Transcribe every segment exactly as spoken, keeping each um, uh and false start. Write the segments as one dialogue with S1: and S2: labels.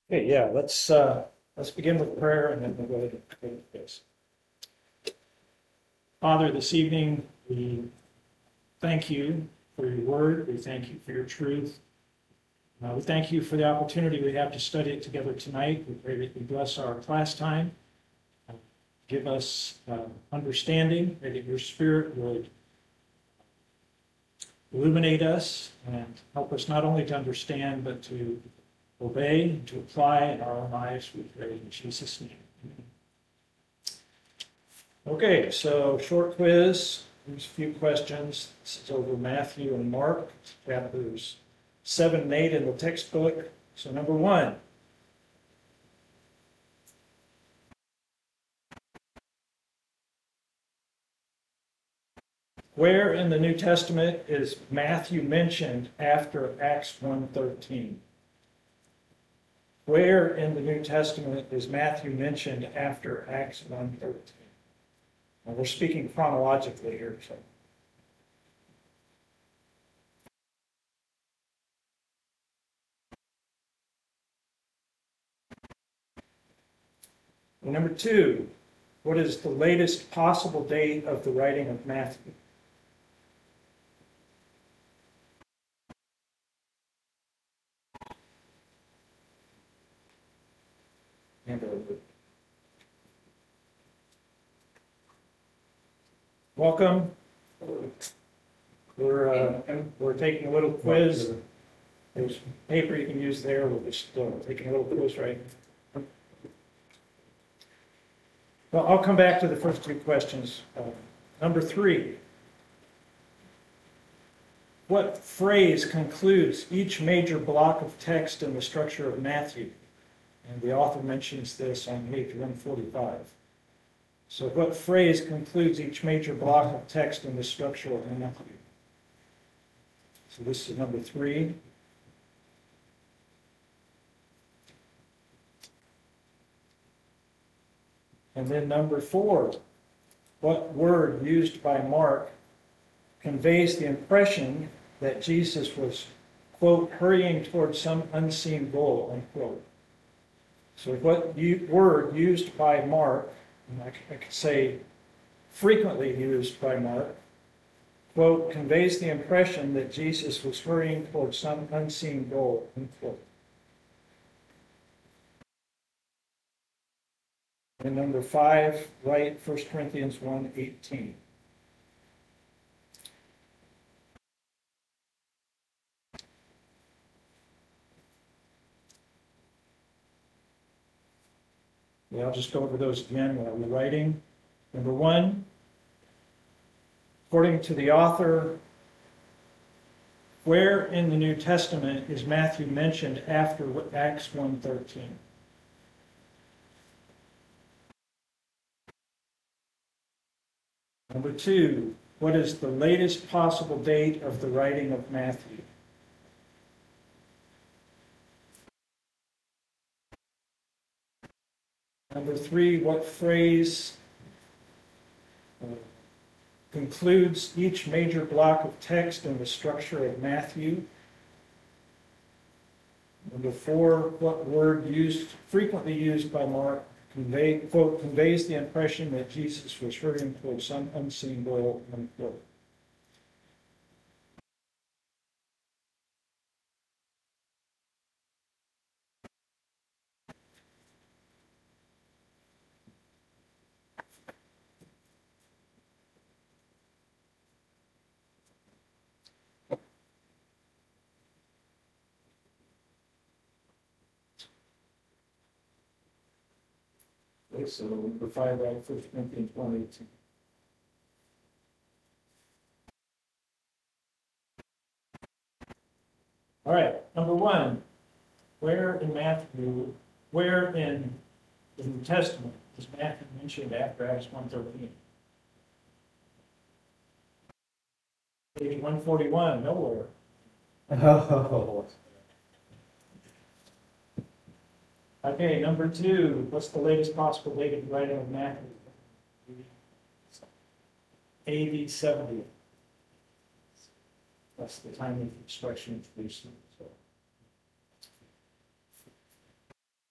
S1: Okay, yeah, let's, uh, let's begin with prayer and then we'll go ahead and go to this. Father, this evening, we thank you for your word. We thank you for your truth. Uh, we thank you for the opportunity we have to study it together tonight. We pray that you bless our class time. Uh, Give us uh, understanding. Pray that your spirit would illuminate us and help us not only to understand, but to obey and to apply in our own lives. We pray in Jesus' name. Amen. Okay, so short quiz, there's a few questions. This is over Matthew and Mark, chapters seven and eight in the textbook. So number one, where in the New Testament is Matthew mentioned after Acts one thirteen? Where in the New Testament is Matthew mentioned after Acts one thirteen? Well, we're speaking chronologically here, so. And number two, what is the latest possible date of the writing of Matthew? And over. Welcome. We're, uh, we're taking a little quiz. There's paper you can use there. We're just uh, taking a little quiz, right? Well, I'll come back to the first two questions. Uh, number three. What phrase concludes each major block of text in the structure of Matthew? And the author mentions this on page one forty-five. So what phrase concludes each major block of text in the structure of Matthew? So this is number three. And then number four, what word used by Mark conveys the impression that Jesus was, quote, hurrying towards some unseen goal, unquote. So what you, word used by Mark, and I, I could say frequently used by Mark, quote, conveys the impression that Jesus was hurrying towards some unseen goal, unquote. And number five, write First Corinthians one eighteen. Yeah, I'll just go over those again while we're writing. Number one, according to the author, where in the New Testament is Matthew mentioned after Acts one thirteen? Number two, what is the latest possible date of the writing of Matthew? Number three, what phrase uh, concludes each major block of text in the structure of Matthew? Number four, what word used, frequently used by Mark, convey, quote, conveys the impression that Jesus was hurrying towards some unseen goal, unquote. Okay, so number five, right, First Corinthians one eighteen. All right, number one, where in Matthew, where in the New Testament is Matthew mentioned after Acts one thirteen? Page one forty-one, nowhere.
S2: Oh,
S1: Okay, number two, what's the latest possible date of the writing of Matthew? A D seventy. That's the time of instruction of Jerusalem. So.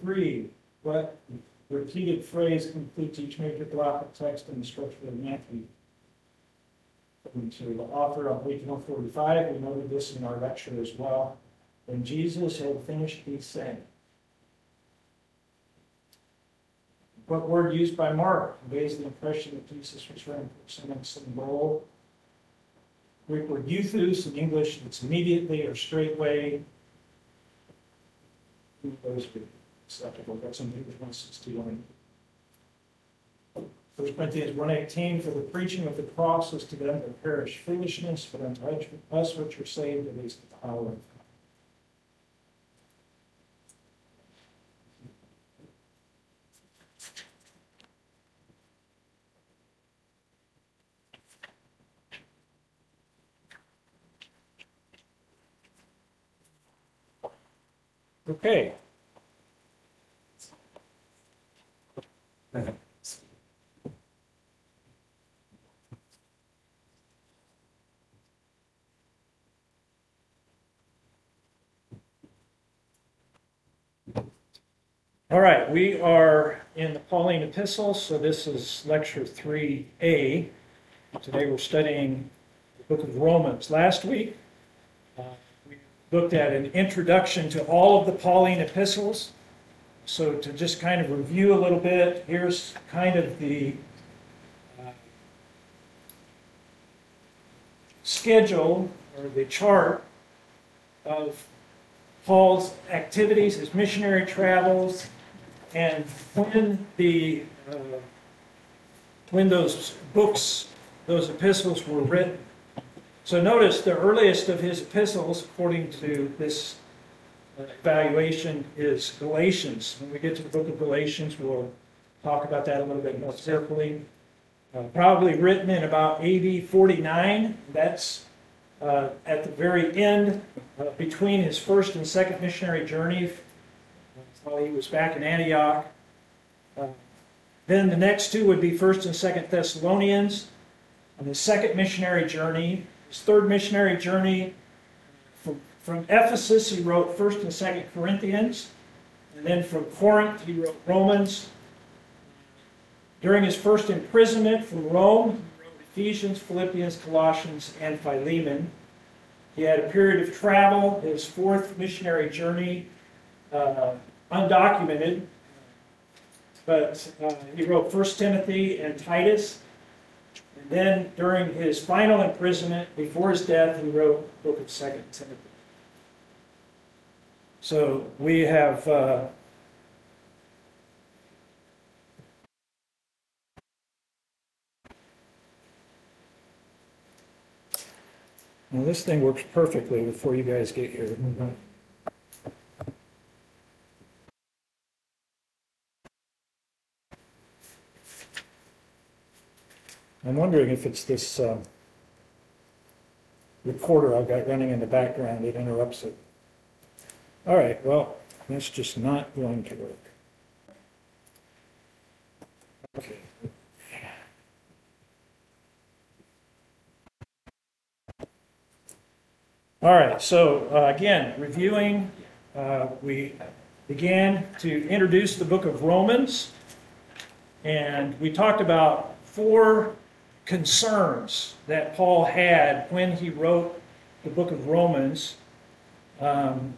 S1: three, what repeated phrase completes each major block of text in the structure of Matthew? According to the author on page one forty-five, we noted this in our lecture as well. When Jesus had finished, he said. What word used by Mark conveys the impression that Jesus was representing some role? Greek word euthus, in English it's immediately or straightway. Those would be acceptable. That's in Hebrews one sixty-one. First Corinthians one eighteen, for the preaching of the cross is to them that perish foolishness, but unto us which are saved it is the power of God. Okay. All right, we are in the Pauline epistles, so this is lecture three A. Today we're studying the book of Romans. Last week, uh, we looked at an introduction to all of the Pauline epistles. So to just kind of review a little bit, here's kind of the uh, schedule or the chart of Paul's activities, his missionary travels, and when the uh, when those books, those epistles were written. So notice the earliest of his epistles, according to this uh, evaluation, is Galatians. When we get to the book of Galatians, we'll talk about that a little bit more carefully. Uh, probably written in about A D forty-nine. That's uh, at the very end, uh, between his first and second missionary journey, while he was back in Antioch. Uh, then the next two would be First and Second Thessalonians, and his second missionary journey. His third missionary journey, from, from Ephesus, he wrote First and Second Corinthians, and then from Corinth, he wrote Romans. During his first imprisonment from Rome, he wrote Ephesians, Philippians, Colossians, and Philemon. He had a period of travel, his fourth missionary journey, uh, undocumented, but uh, he wrote First Timothy and Titus. And then during his final imprisonment, before his death, he wrote the book of Second Timothy. So we have uh, well, this thing works perfectly before you guys get here. Mm-hmm. I'm wondering if it's this uh, recorder I've got running in the background that interrupts it. All right, well, that's just not going to work. Okay. All right, so uh, again, reviewing, uh, we began to introduce the book of Romans, and we talked about four concerns that Paul had when he wrote the book of Romans. Um,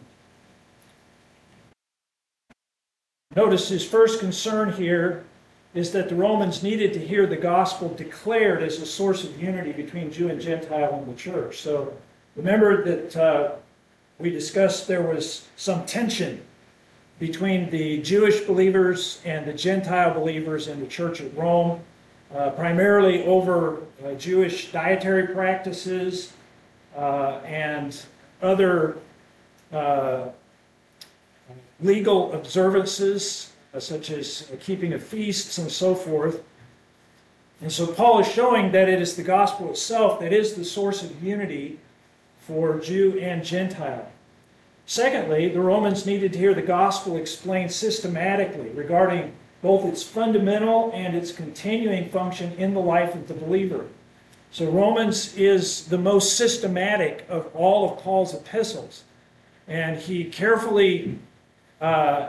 S1: notice his first concern here is that the Romans needed to hear the gospel declared as a source of unity between Jew and Gentile in the church. So remember that uh, we discussed there was some tension between the Jewish believers and the Gentile believers in the church at Rome. Uh, primarily over uh, Jewish dietary practices uh, and other uh, legal observances, uh, such as keeping of feasts and so forth. And so Paul is showing that it is the gospel itself that is the source of unity for Jew and Gentile. Secondly, the Romans needed to hear the gospel explained systematically regarding both its fundamental and its continuing function in the life of the believer. So Romans is the most systematic of all of Paul's epistles. And he carefully uh,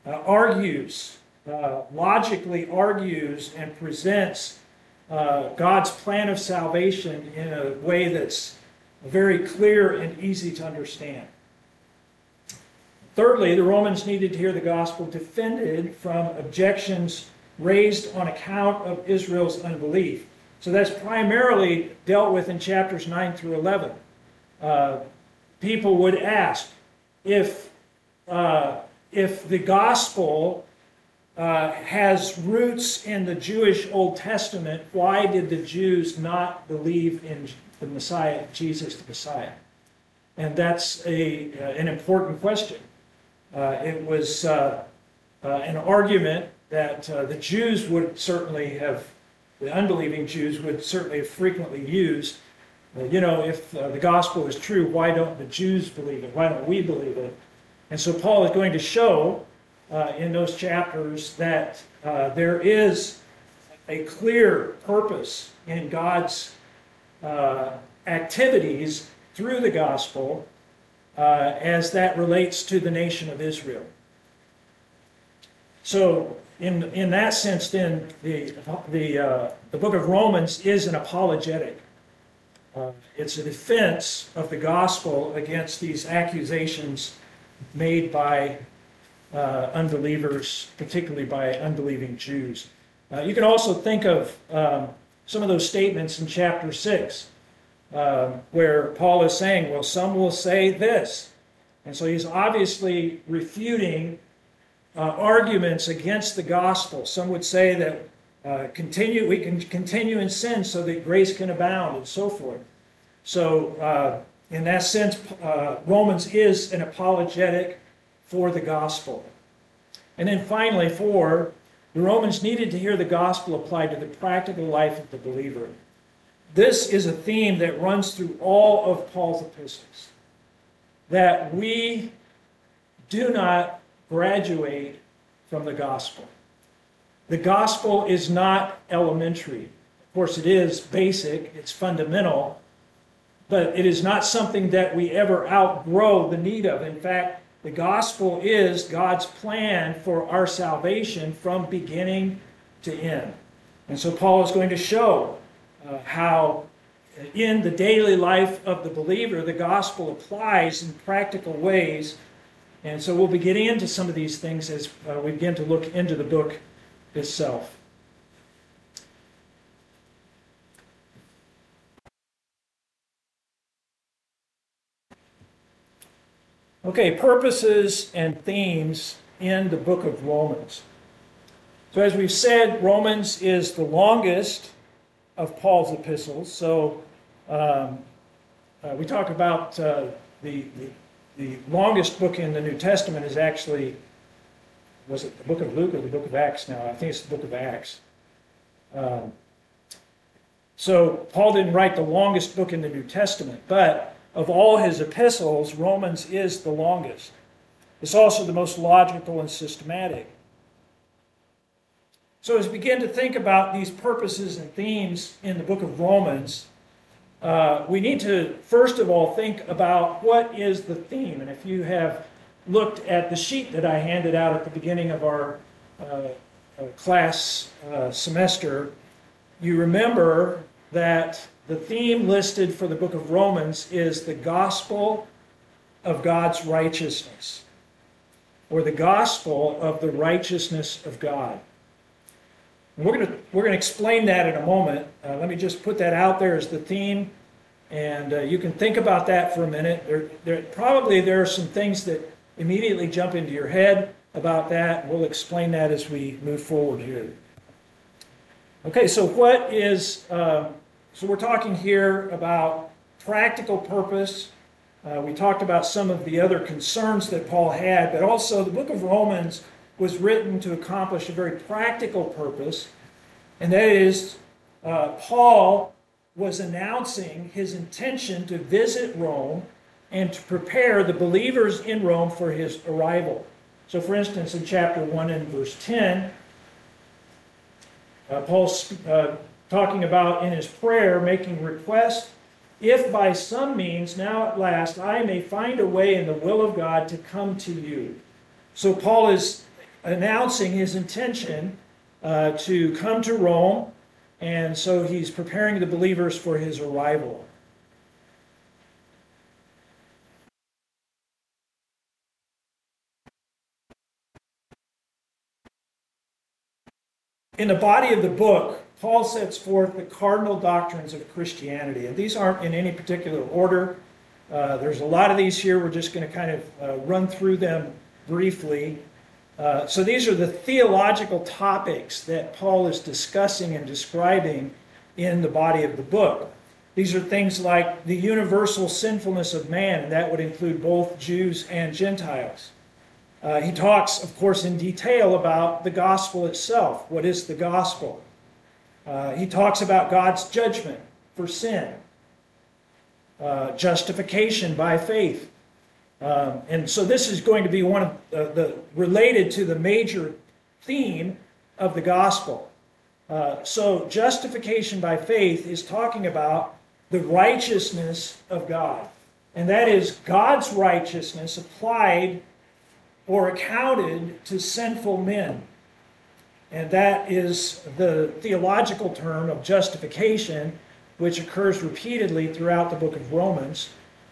S1: uh, argues, uh, logically argues and presents uh, God's plan of salvation in a way that's very clear and easy to understand. Thirdly, the Romans needed to hear the gospel defended from objections raised on account of Israel's unbelief. So that's primarily dealt with in chapters nine through eleven. Uh, people would ask, if, uh, if the gospel uh, has roots in the Jewish Old Testament, why did the Jews not believe in the Messiah, Jesus the Messiah? And that's a, uh, an important question. Uh, it was uh, uh, an argument that uh, the Jews would certainly have, the unbelieving Jews would certainly have frequently used. Uh, you know, if uh, the gospel is true, why don't the Jews believe it? Why don't we believe it? And so Paul is going to show uh, in those chapters that uh, there is a clear purpose in God's uh, activities through the gospel uh, as that relates to the nation of Israel. So in, in that sense, then, the, the, uh, the book of Romans is an apologetic. Uh, it's a defense of the gospel against these accusations made by uh, unbelievers, particularly by unbelieving Jews. Uh, you can also think of um, some of those statements in chapter six, uh, where Paul is saying, well, some will say this. And so he's obviously refuting uh, arguments against the gospel. Some would say that uh, continue, we can continue in sin so that grace can abound, and so forth. So uh, in that sense, uh, Romans is an apologetic for the gospel. And then finally, four, the Romans needed to hear the gospel applied to the practical life of the believer. This is a theme that runs through all of Paul's epistles, that we do not graduate from the gospel. The gospel is not elementary. Of course, it is basic, it's fundamental, but it is not something that we ever outgrow the need of. In fact, the gospel is God's plan for our salvation from beginning to end. And so Paul is going to show uh, how in the daily life of the believer, the gospel applies in practical ways. And so we'll be getting into some of these things as uh, we begin to look into the book itself. Okay, purposes and themes in the book of Romans. So as we've said, Romans is the longest of Paul's epistles. So um, uh, we talk about uh, the, the, the longest book in the New Testament is actually, was it the book of Luke or the book of Acts now? I think it's the book of Acts. Um, so Paul didn't write the longest book in the New Testament, but of all his epistles, Romans is the longest. It's also the most logical and systematic. So as we begin to think about these purposes and themes in the book of Romans, uh, we need to first of all think about what is the theme. And if you have looked at the sheet that I handed out at the beginning of our uh, uh, class uh, semester, you remember that the theme listed for the book of Romans is the gospel of God's righteousness, or the gospel of the righteousness of God. And we're going to we're going to explain that in a moment. Uh, let me just put that out there as the theme, and uh, you can think about that for a minute. There, there, probably there are some things that immediately jump into your head about that. We'll explain that as we move forward here. Okay, so what is... Uh, So we're talking here about practical purpose. Uh, we talked about some of the other concerns that Paul had, but also the book of Romans was written to accomplish a very practical purpose, and that is uh, Paul was announcing his intention to visit Rome and to prepare the believers in Rome for his arrival. So for instance, in chapter one and verse ten, uh, Paul's uh, talking about in his prayer, making request, if by some means now at last I may find a way in the will of God to come to you. So Paul is announcing his intention uh, to come to Rome, and so he's preparing the believers for his arrival. In the body of the book, Paul sets forth the cardinal doctrines of Christianity, and these aren't in any particular order. Uh, there's a lot of these here. We're just going to kind of uh, run through them briefly. Uh, so these are the theological topics that Paul is discussing and describing in the body of the book. These are things like the universal sinfulness of man, and that would include both Jews and Gentiles. Uh, he talks, of course, in detail about the gospel itself. What is the gospel? Uh, he talks about God's judgment for sin, uh, justification by faith. Um, and so this is going to be one of uh, the, related to the major theme of the gospel. Uh, so justification by faith is talking about the righteousness of God. And that is God's righteousness applied or accounted to sinful men. And that is the theological term of justification, which occurs repeatedly throughout the book of Romans.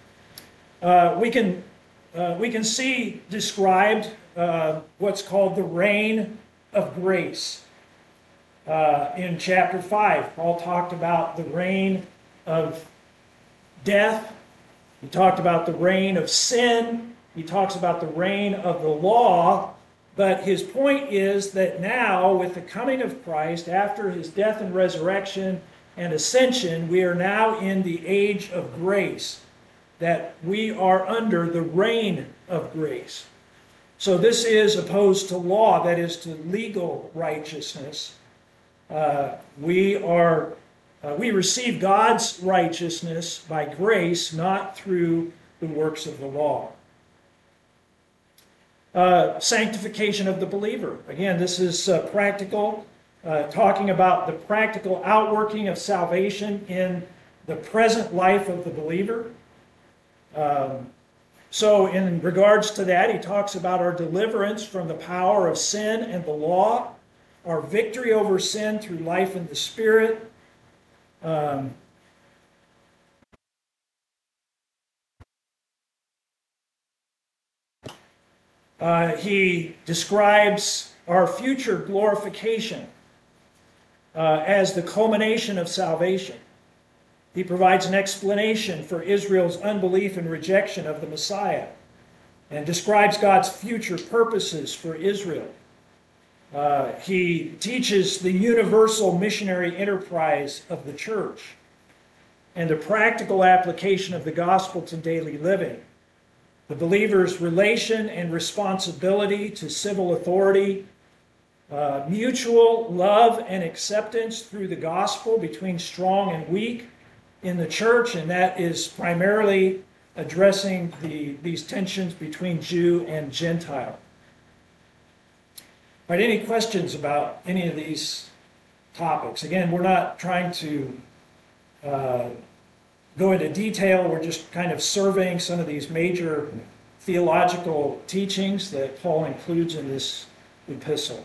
S1: Uh, we can uh, we can see described uh, what's called the reign of grace. Uh, in chapter five, Paul talked about the reign of death. He talked about the reign of sin. He talks about the reign of the law, but his point is that now, with the coming of Christ, after his death and resurrection and ascension, we are now in the age of grace, that we are under the reign of grace. So this is opposed to law, that is to legal righteousness. Uh, we are uh, we receive God's righteousness by grace, not through the works of the law. Uh, sanctification of the believer. Again, this is uh, practical, uh, talking about the practical outworking of salvation in the present life of the believer. Um, so in regards to that, he talks about our deliverance from the power of sin and the law, our victory over sin through life in the Spirit. Um, Uh, he describes our future glorification uh, as the culmination of salvation. He provides an explanation for Israel's unbelief and rejection of the Messiah, and describes God's future purposes for Israel. Uh, he teaches the universal missionary enterprise of the church and the practical application of the gospel to daily living. The believer's relation and responsibility to civil authority, uh, mutual love and acceptance through the gospel between strong and weak in the church, and that is primarily addressing the, these tensions between Jew and Gentile. All right, any questions about any of these topics? Again, we're not trying to uh, go into detail. We're just kind of surveying some of these major theological teachings that Paul includes in this epistle.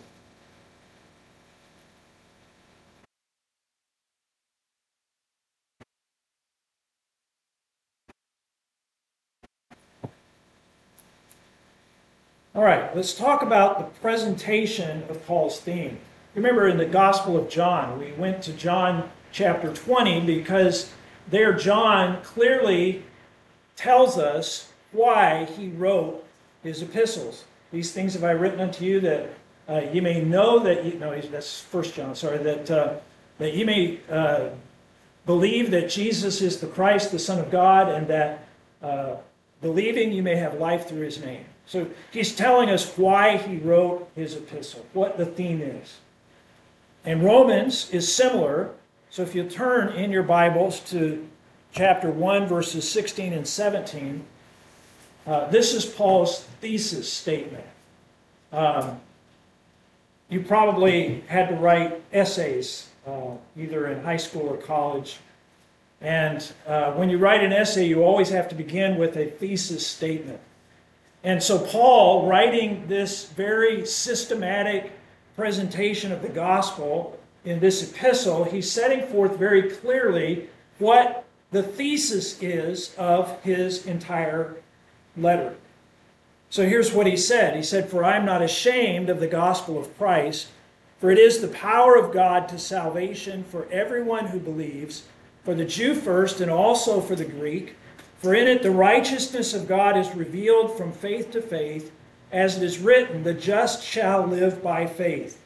S1: All right, let's talk about the presentation of Paul's theme. Remember, in the Gospel of John, we went to John chapter twenty because there John clearly tells us why he wrote his epistles. These things have I written unto you that uh, you may know that you, no, that's First John. Sorry, that uh, that you may uh, believe that Jesus is the Christ, the Son of God, and that uh, believing you may have life through His name. So he's telling us why he wrote his epistle, what the theme is. And Romans is similar. So if you turn in your Bibles to chapter one, verses sixteen and seventeen, uh, this is Paul's thesis statement. Um, you probably had to write essays, uh, either in high school or college. And uh, when you write an essay, you always have to begin with a thesis statement. And so Paul, writing this very systematic presentation of the gospel in this epistle, he's setting forth very clearly what the thesis is of his entire letter. So here's what he said. He said, "For I am not ashamed of the gospel of Christ, for it is the power of God to salvation for everyone who believes, for the Jew first and also for the Greek. For in it the righteousness of God is revealed from faith to faith, as it is written, the just shall live by faith."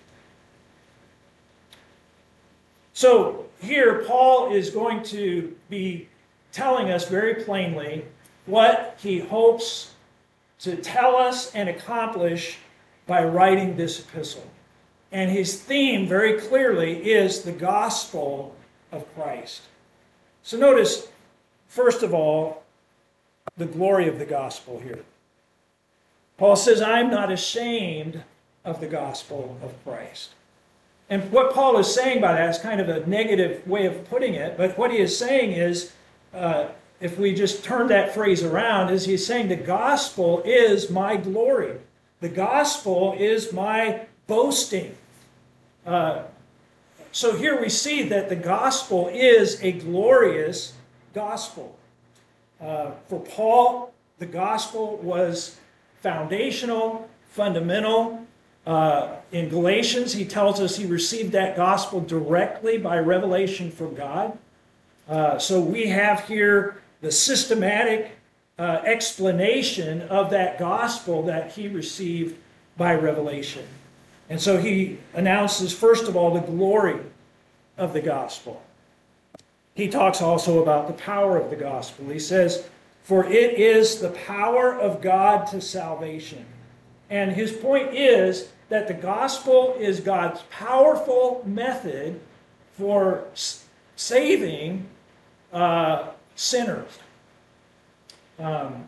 S1: So here Paul is going to be telling us very plainly what he hopes to tell us and accomplish by writing this epistle. And his theme very clearly is the gospel of Christ. So notice, first of all, the glory of the gospel here. Paul says, "I'm not ashamed of the gospel of Christ." And what Paul is saying by that is kind of a negative way of putting it, but what he is saying is, uh, if we just turn that phrase around, is he's saying the gospel is my glory. The gospel is my boasting. Uh, so here we see that the gospel is a glorious gospel. Uh, for Paul, the gospel was foundational, fundamental. Uh, in Galatians, he tells us he received that gospel directly by revelation from God. Uh, so we have here the systematic uh, explanation of that gospel that he received by revelation. And so he announces, first of all, the glory of the gospel. He talks also about the power of the gospel. He says, "For it is the power of God to salvation." And his point is that the gospel is God's powerful method for saving uh, sinners. Um,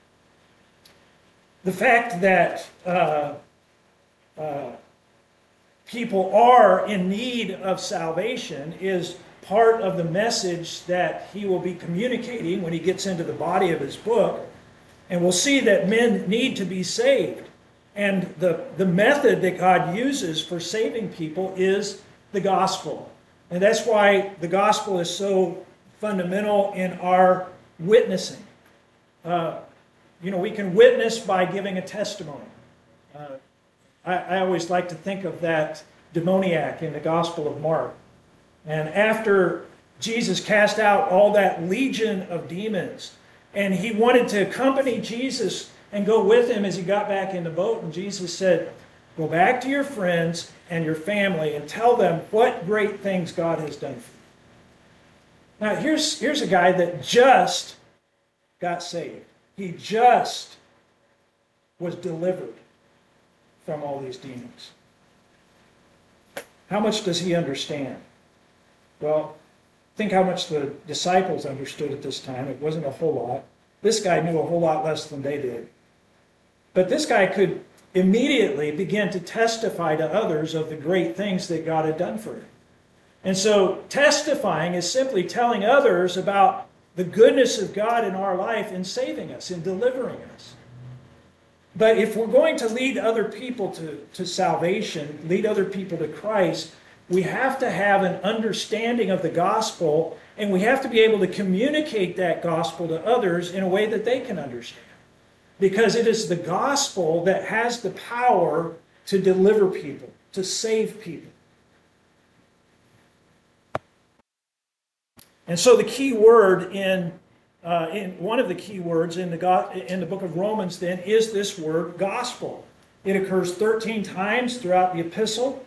S1: the fact that uh, uh, people are in need of salvation is part of the message that he will be communicating when he gets into the body of his book. And we'll see that men need to be saved. And the, the method that God uses for saving people is the gospel. And that's why the gospel is so fundamental in our witnessing. Uh, you know, we can witness by giving a testimony. Uh, I, I always like to think of that demoniac in the Gospel of Mark. And after Jesus cast out all that legion of demons, and he wanted to accompany Jesus and go with him as he got back in the boat, and Jesus said, "Go back to your friends and your family and tell them what great things God has done for you." Now, here's, here's a guy that just got saved. He just was delivered from all these demons. How much does he understand? Well, think how much the disciples understood at this time. It wasn't a whole lot. This guy knew a whole lot less than they did. But this guy could immediately begin to testify to others of the great things that God had done for him. And so testifying is simply telling others about the goodness of God in our life in saving us, in delivering us. But if we're going to lead other people to, to salvation, lead other people to Christ, we have to have an understanding of the gospel, and we have to be able to communicate that gospel to others in a way that they can understand. Because it is the gospel that has the power to deliver people, to save people. And so the key word in, uh, in one of the key words in the, go- in the book of Romans then is this word gospel. It occurs thirteen times throughout the epistle.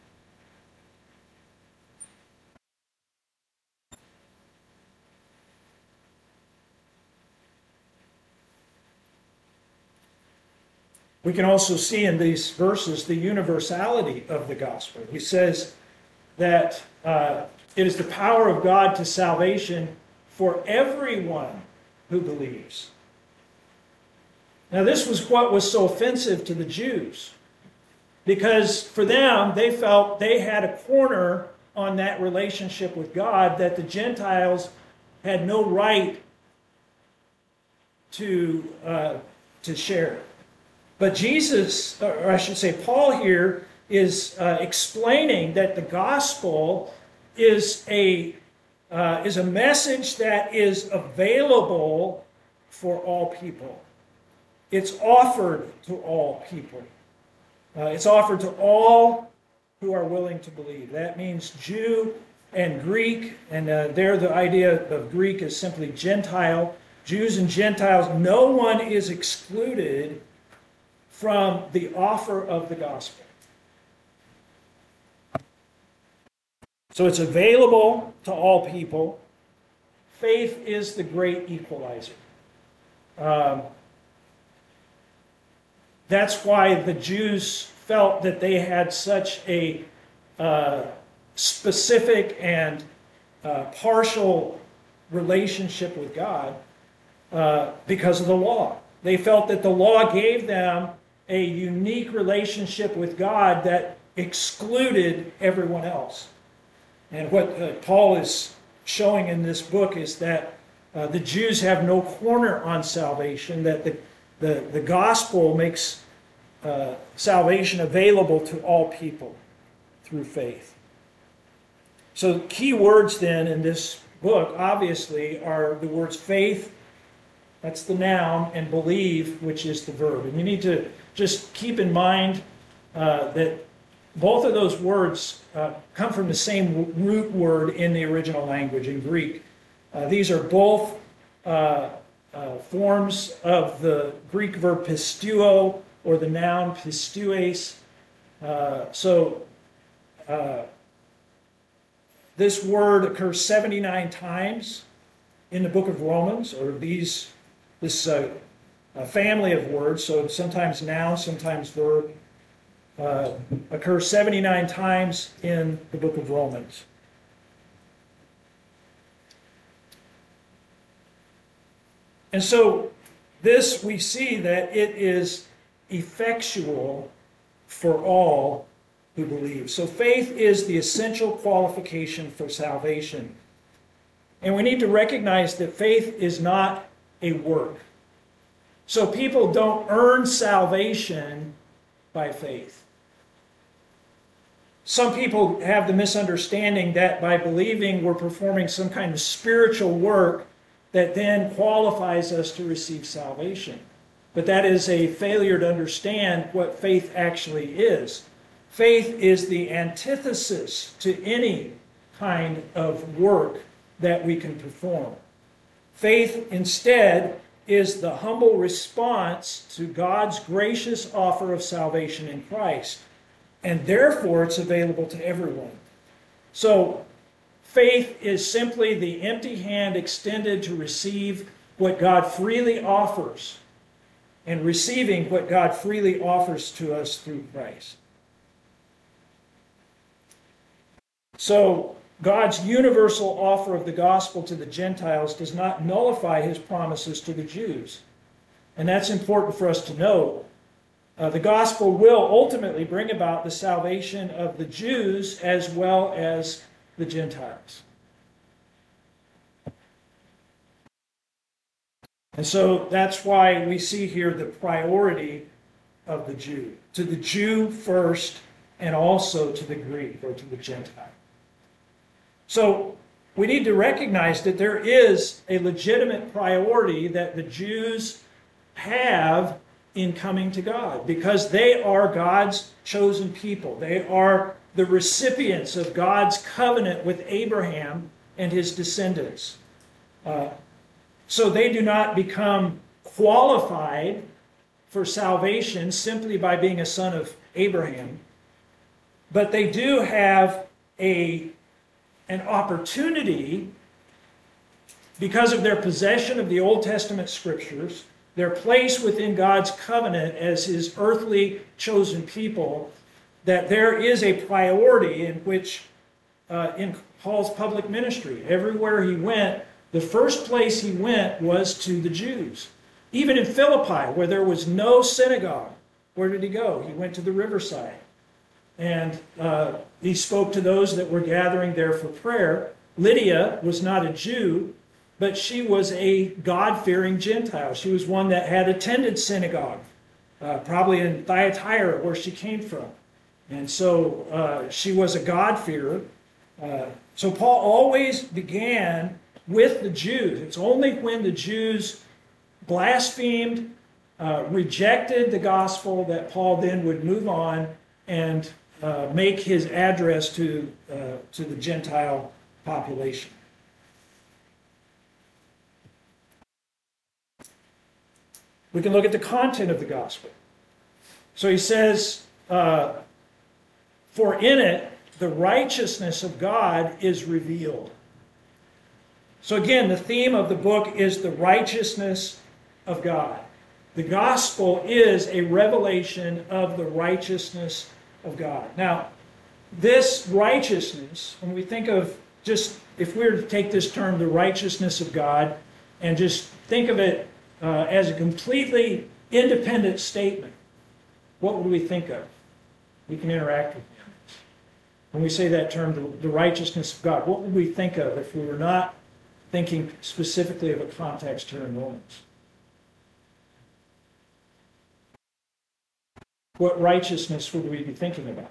S1: We can also see in these verses the universality of the gospel. He says that uh, it is the power of God to salvation for everyone who believes. Now, this was what was so offensive to the Jews, because for them, they felt they had a corner on that relationship with God that the Gentiles had no right to, uh, to share. But Jesus, or I should say Paul here, is uh, explaining that the gospel is a, uh, is a message that is available for all people. It's offered to all people. Uh, it's offered to all who are willing to believe. That means Jew and Greek, and uh, there the idea of Greek is simply Gentile. Jews and Gentiles, no one is excluded from the offer of the gospel. So it's available to all people. Faith is the great equalizer. Um, that's why the Jews felt that they had such a uh, specific and uh, partial relationship with God uh, because of the law. They felt that the law gave them a unique relationship with God that excluded everyone else. And what uh, Paul is showing in this book is that uh, the Jews have no corner on salvation, that the, the, the gospel makes uh, salvation available to all people through faith. So key words then in this book, obviously, are the words faith, that's the noun, and believe, which is the verb. And you need to just keep in mind uh, that both of those words uh, come from the same root word in the original language, in Greek. Uh, these are both uh, uh, forms of the Greek verb pisteuo, or the noun pisteues. Uh, so uh, this word occurs seventy-nine times in the book of Romans, or these this uh, uh, family of words, so sometimes noun, sometimes verb, uh, occurs seventy-nine times in the book of Romans. And so this, we see that it is effectual for all who believe. So faith is the essential qualification for salvation. And we need to recognize that faith is not a work. So people don't earn salvation by faith. Some people have the misunderstanding that by believing we're performing some kind of spiritual work that then qualifies us to receive salvation. But that is a failure to understand what faith actually is. Faith is the antithesis to any kind of work that we can perform. Faith, instead, is the humble response to God's gracious offer of salvation in Christ. And therefore, it's available to everyone. So, faith is simply the empty hand extended to receive what God freely offers, and receiving what God freely offers to us through Christ. So, God's universal offer of the gospel to the Gentiles does not nullify his promises to the Jews. And that's important for us to know. Uh, the gospel will ultimately bring about the salvation of the Jews as well as the Gentiles. And so that's why we see here the priority of the Jew. To the Jew first, and also to the Greek, or to the Gentile. So we need to recognize that there is a legitimate priority that the Jews have in coming to God, because they are God's chosen people. They are the recipients of God's covenant with Abraham and his descendants. Uh, so they do not become qualified for salvation simply by being a son of Abraham, but they do have a an opportunity, because of their possession of the Old Testament scriptures, their place within God's covenant as his earthly chosen people, that there is a priority in which, uh, in Paul's public ministry, everywhere he went, the first place he went was to the Jews. Even in Philippi, where there was no synagogue, where did he go? He went to the riverside. And uh, he spoke to those that were gathering there for prayer. Lydia was not a Jew, but she was a God-fearing Gentile. She was one that had attended synagogue. uh, probably in Thyatira, where she came from. And so uh, she was a God-fearer. Uh, so Paul always began with the Jews. It's only when the Jews blasphemed, uh, rejected the gospel, that Paul then would move on and uh, make his address to, uh, to the Gentile population. We can look at the content of the gospel. So he says, uh, for in it the righteousness of God is revealed. So again, the theme of the book is the righteousness of God. The gospel is a revelation of the righteousness of God. Now, this righteousness, when we think of just, if we were to take this term, the righteousness of God, and just think of it uh, as a completely independent statement, what would we think of? We can interact with him. When we say that term, the, the righteousness of God, what would we think of if we were not thinking specifically of a context here in Romans? What righteousness would we be thinking about?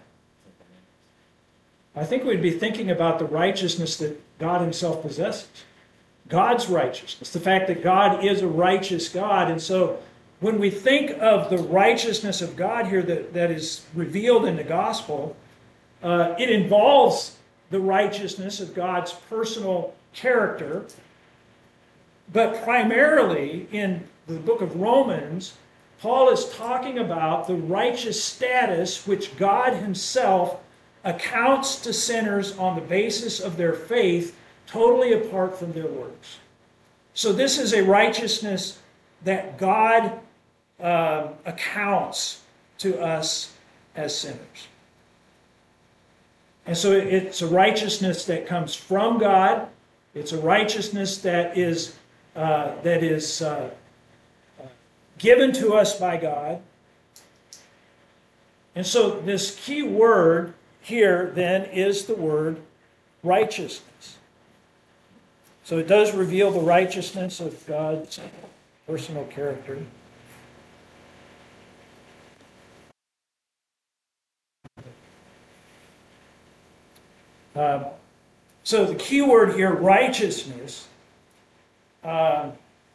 S1: I think we'd be thinking about the righteousness that God himself possesses. God's righteousness, the fact that God is a righteous God. And so when we think of the righteousness of God here that, that is revealed in the gospel, uh, it involves the righteousness of God's personal character. But primarily in the book of Romans, Paul is talking about the righteous status which God himself accounts to sinners on the basis of their faith, totally apart from their works. So this is a righteousness that God uh, accounts to us as sinners. And so it's a righteousness that comes from God. It's a righteousness that is, uh, that is uh, given to us by God. And so this key word here then is the word righteousness. So it does reveal the righteousness of God's personal character. Um, so the key word here, righteousness, um,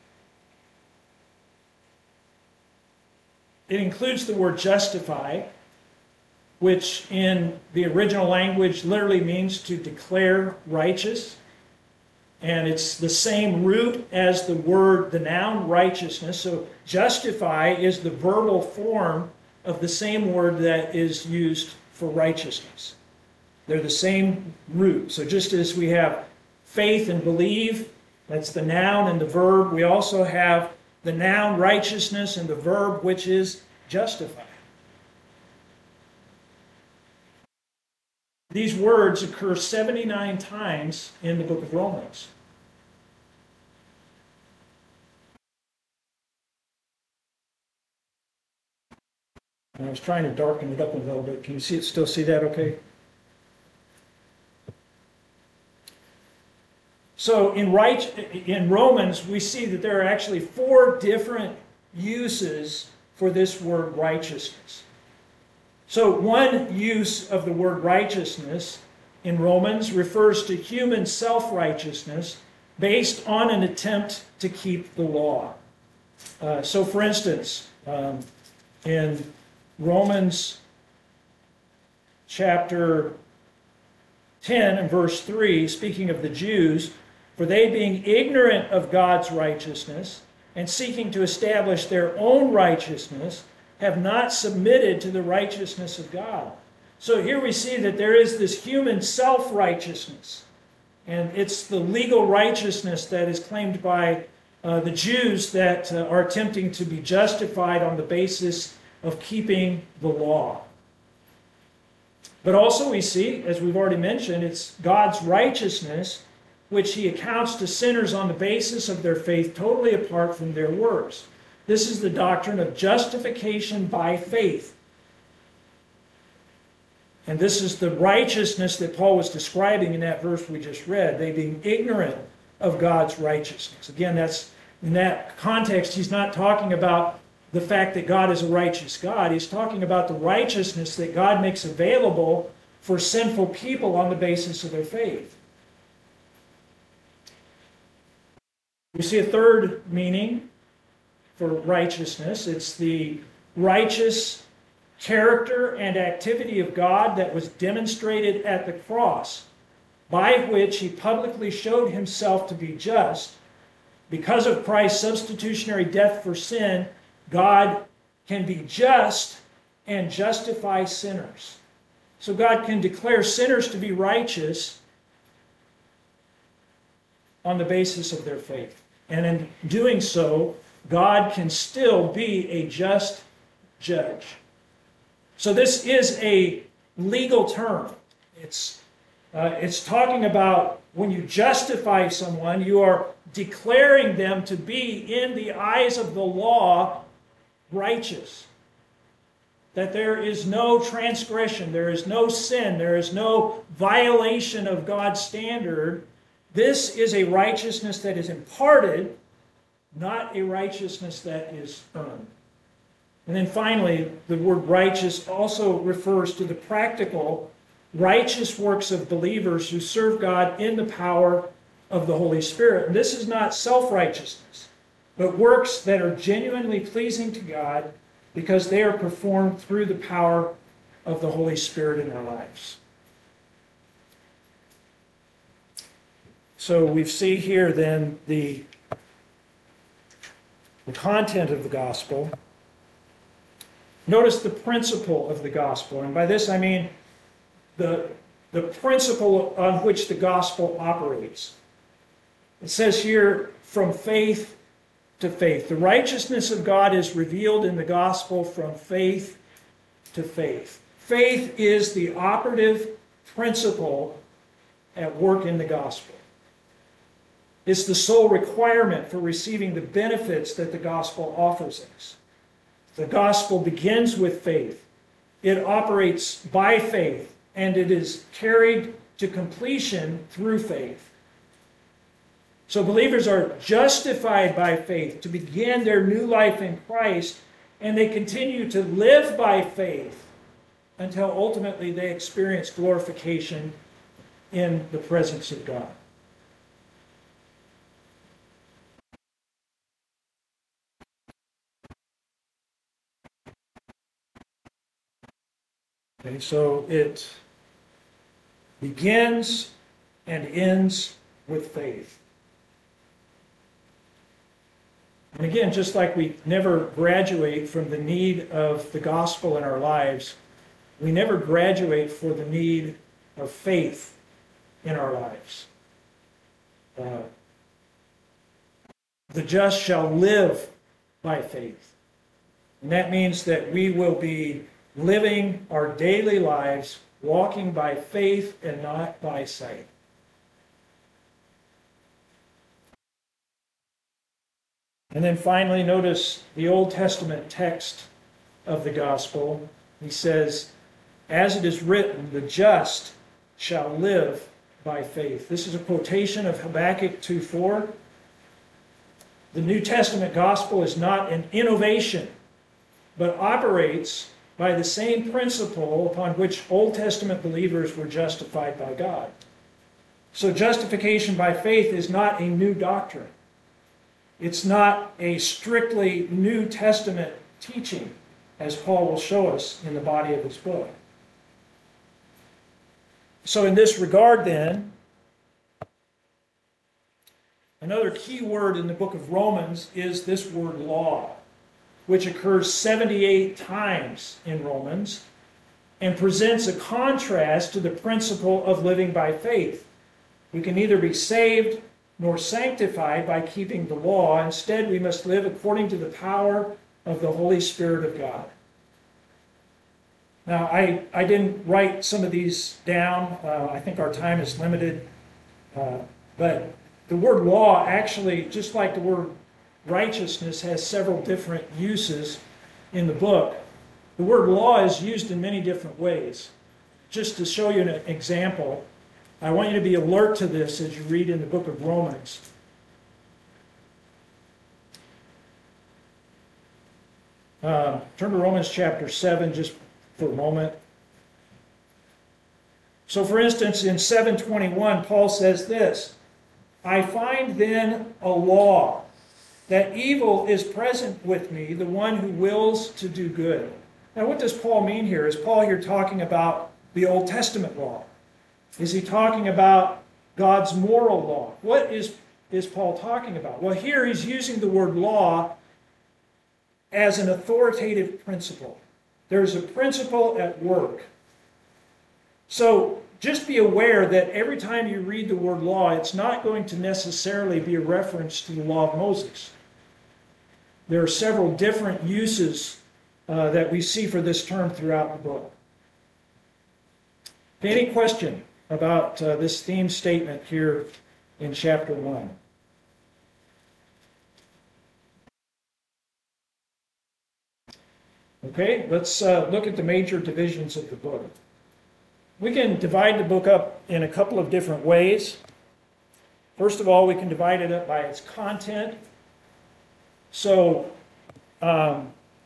S1: it includes the word justify, which in the original language literally means to declare righteous. And it's the same root as the word, the noun righteousness. So justify is the verbal form of the same word that is used for righteousness. They're the same root. So just as we have faith and believe, that's the noun and the verb, we also have the noun righteousness and the verb which is justify. These words occur seventy-nine times in the book of Romans. And I was trying to darken it up a little bit. Can you see it? Still see that okay? So in, right, in Romans, we see that there are actually four different uses for this word righteousness. So one use of the word righteousness in Romans refers to human self-righteousness based on an attempt to keep the law. Uh, so for instance, um, in Romans chapter ten and verse three, speaking of the Jews, for they being ignorant of God's righteousness and seeking to establish their own righteousness, have not submitted to the righteousness of God. So here we see that there is this human self-righteousness. And it's the legal righteousness that is claimed by uh, the Jews that uh, are attempting to be justified on the basis of keeping the law. But also we see, as we've already mentioned, it's God's righteousness which he accounts to sinners on the basis of their faith, totally apart from their works. This is the doctrine of justification by faith. And this is the righteousness that Paul was describing in that verse we just read, they being ignorant of God's righteousness. Again, that's in that context, he's not talking about the fact that God is a righteous God. He's talking about the righteousness that God makes available for sinful people on the basis of their faith. We see a third meaning for righteousness. It's the righteous character and activity of God that was demonstrated at the cross, by which he publicly showed himself to be just. Because of Christ's substitutionary death for sin, God can be just and justify sinners. So God can declare sinners to be righteous on the basis of their faith. And in doing so, God can still be a just judge. So this is a legal term. It's, uh, it's talking about when you justify someone, you are declaring them to be, in the eyes of the law, righteous. That there is no transgression, there is no sin, there is no violation of God's standard. This is a righteousness that is imparted, not a righteousness that is earned. And then finally, the word righteous also refers to the practical, righteous works of believers who serve God in the power of the Holy Spirit. And this is not self-righteousness, but works that are genuinely pleasing to God because they are performed through the power of the Holy Spirit in our lives. So we see here then the, the content of the gospel. Notice the principle of the gospel. And by this I mean the, the principle on which the gospel operates. It says here, from faith to faith. The righteousness of God is revealed in the gospel from faith to faith. Faith is the operative principle at work in the gospel. It's the sole requirement for receiving the benefits that the gospel offers us. The gospel begins with faith. It operates by faith, and it is carried to completion through faith. So believers are justified by faith to begin their new life in Christ, and they continue to live by faith until ultimately they experience glorification in the presence of God. Okay, so it begins and ends with faith. And again, just like we never graduate from the need of the gospel in our lives, we never graduate for the need of faith in our lives. Uh, the just shall live by faith. And that means that we will be living our daily lives walking by faith and not by sight. And then finally, notice the Old Testament text of the gospel. He says, as it is written, the just shall live by faith. This is a quotation of Habakkuk two four. The New Testament gospel is not an innovation, but operates by the same principle upon which Old Testament believers were justified by God. So justification by faith is not a new doctrine. It's not a strictly New Testament teaching, as Paul will show us in the body of his book. So in this regard then, another key word in the book of Romans is this word law, which occurs seventy-eight times in Romans and presents a contrast to the principle of living by faith. We can neither be saved nor sanctified by keeping the law. Instead, we must live according to the power of the Holy Spirit of God. Now, I, I didn't write some of these down. Uh, I think our time is limited. Uh, but the word law actually, just like the word righteousness, has several different uses in the book. The word law is used in many different ways. Just to show you an example, I want you to be alert to this as you read in the book of Romans. Uh, turn to Romans chapter seven just for a moment. So for instance, in seven twenty-one, Paul says this, I find then a law, that evil is present with me, the one who wills to do good. Now what does Paul mean here? Is Paul here talking about the Old Testament law? Is he talking about God's moral law? What is, is Paul talking about? Well, here he's using the word law as an authoritative principle. There's a principle at work. So just be aware that every time you read the word law, it's not going to necessarily be a reference to the law of Moses. There are several different uses uh, that we see for this term throughout the book. Any question about uh, this theme statement here in chapter one? Okay, let's uh, look at the major divisions of the book. We can divide the book up in a couple of different ways. First of all, we can divide it up by its content. So, um,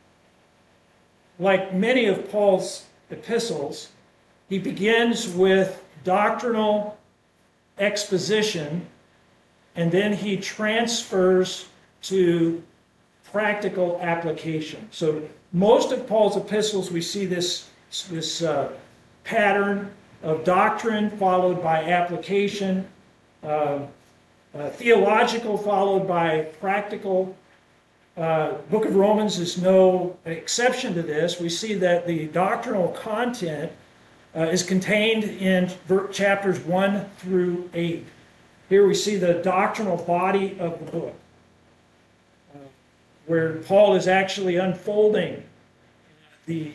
S1: like many of Paul's epistles, he begins with doctrinal exposition, and then he transfers to practical application. So most of Paul's epistles, we see this, this uh, pattern of doctrine followed by application, uh, uh, theological followed by practical. Uh, Book of Romans is no exception to this. We see that the doctrinal content uh, is contained in chapters one through eight. Here we see the doctrinal body of the book, uh, where Paul is actually unfolding the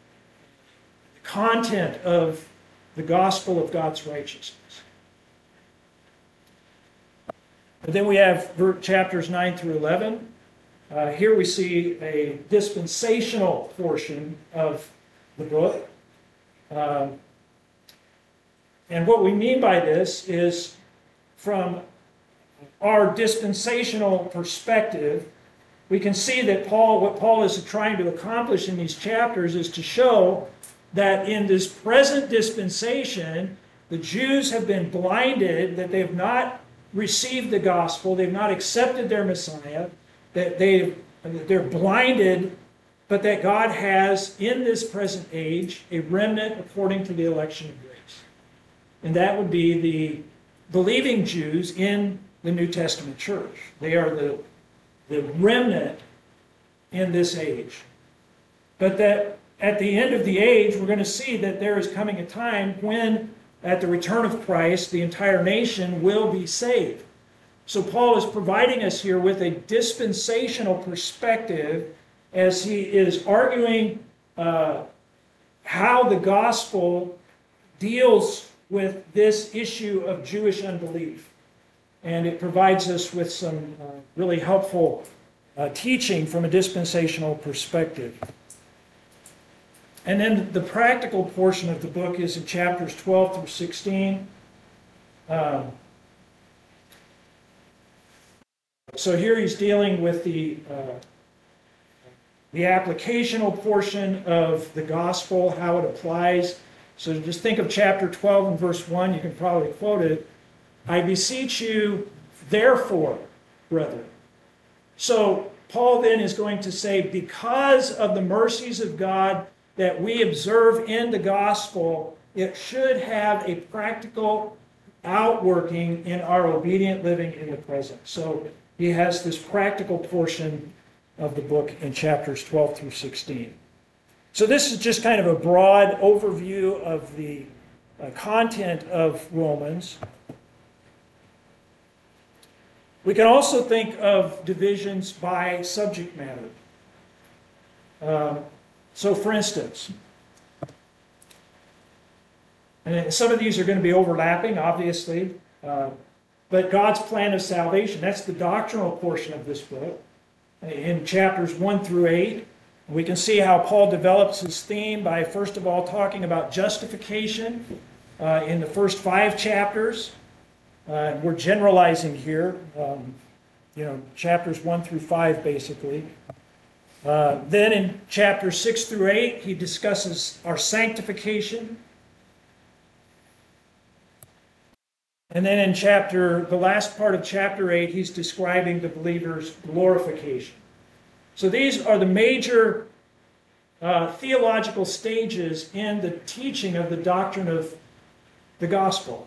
S1: content of the gospel of God's righteousness. And then we have chapters nine through eleven. Uh, here we see a dispensational portion of the book. Um, and what we mean by this is, from our dispensational perspective, we can see that Paul, what Paul is trying to accomplish in these chapters is to show that in this present dispensation, the Jews have been blinded, that they have not received the gospel, they've not accepted their Messiah, that they they're blinded, but that God has in this present age a remnant according to the election of grace. And that would be the believing Jews in the New Testament church. They are the, the remnant in this age. But that at the end of the age, we're going to see that there is coming a time when, at the return of Christ, the entire nation will be saved. So Paul is providing us here with a dispensational perspective as he is arguing uh, how the gospel deals with this issue of Jewish unbelief. And it provides us with some uh, really helpful uh, teaching from a dispensational perspective. And then the practical portion of the book is in chapters twelve through sixteen. Um, so here he's dealing with the, uh, the applicational portion of the gospel, how it applies. So just think of chapter twelve and verse one, you can probably quote it. I beseech you, therefore, brethren. So Paul then is going to say, because of the mercies of God that we observe in the gospel, it should have a practical outworking in our obedient living in the present. So he has this practical portion of the book in chapters twelve through sixteen. So this is just kind of a broad overview of the uh, content of Romans. We can also think of divisions by subject matter. Um, so for instance, and some of these are going to be overlapping, obviously, uh, but God's plan of salvation, that's the doctrinal portion of this book. In chapters one through eight, we can see how Paul develops his theme by, first of all, talking about justification uh, in the first five chapters. Uh, we're generalizing here, um, you know, chapters one through five, basically. Uh, then in chapters six through eight, he discusses our sanctification. And then in chapter, the last part of chapter eight, he's describing the believer's glorification. So these are the major uh, theological stages in the teaching of the doctrine of the gospel.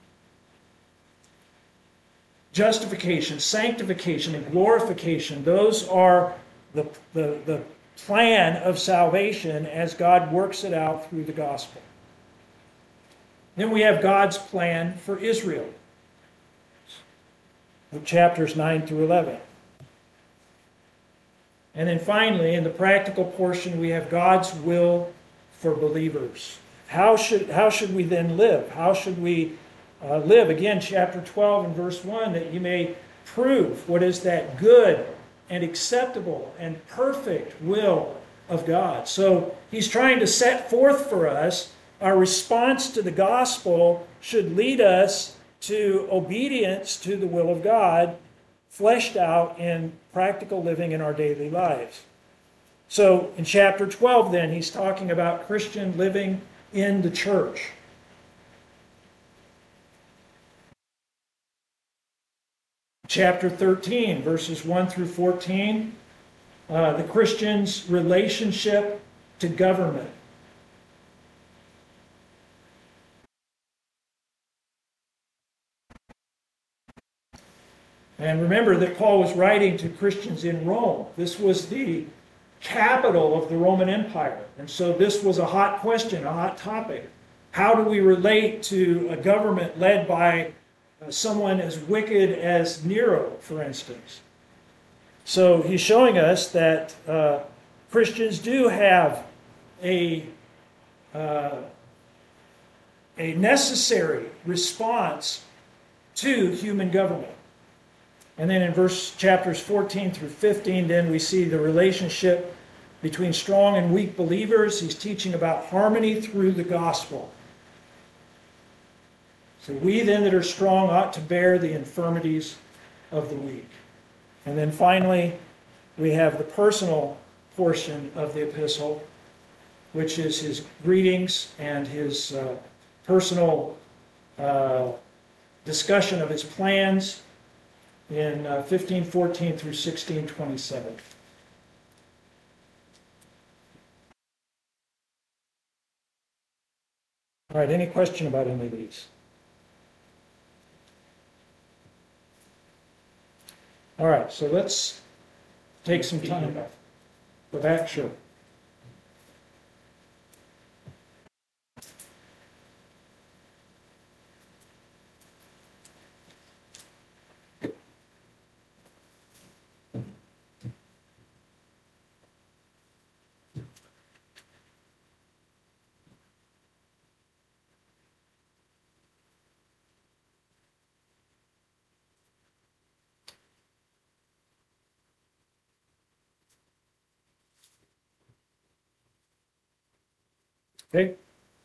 S1: Justification, sanctification, and glorification, those are the, the, the plan of salvation as God works it out through the gospel. Then we have God's plan for Israel, chapters nine through eleven. And then finally, in the practical portion, we have God's will for believers. How should, how should we then live? How should we uh, live? Again, chapter twelve and verse one, that you may prove what is that good and acceptable and perfect will of God. So he's trying to set forth for us our response to the gospel should lead us to obedience to the will of God, fleshed out in practical living in our daily lives. So in chapter twelve then, he's talking about Christian living in the church. Chapter thirteen, verses one through fourteen, uh, the Christian's relationship to government. And remember that Paul was writing to Christians in Rome. This was the capital of the Roman Empire. And so this was a hot question, a hot topic. How do we relate to a government led by uh, someone as wicked as Nero, for instance? So he's showing us that uh, Christians do have a, uh, a necessary response to human government. And then in verse chapters fourteen through fifteen, then we see the relationship between strong and weak believers. He's teaching about harmony through the gospel. So we then that are strong ought to bear the infirmities of the weak. And then finally, we have the personal portion of the epistle, which is his greetings and his uh, personal uh, discussion of his plans in uh, fifteen fourteen through sixteen twenty-seven. All right, any question about any of these? All right, so let's take some time. Go back, sure. Okay.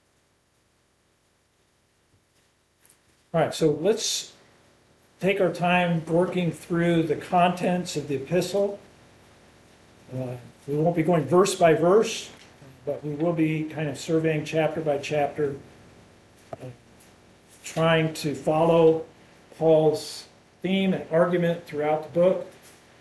S1: All right, so let's take our time working through the contents of the epistle. Uh, we won't be going verse by verse, but we will be kind of surveying chapter by chapter, uh, trying to follow Paul's theme and argument throughout the book.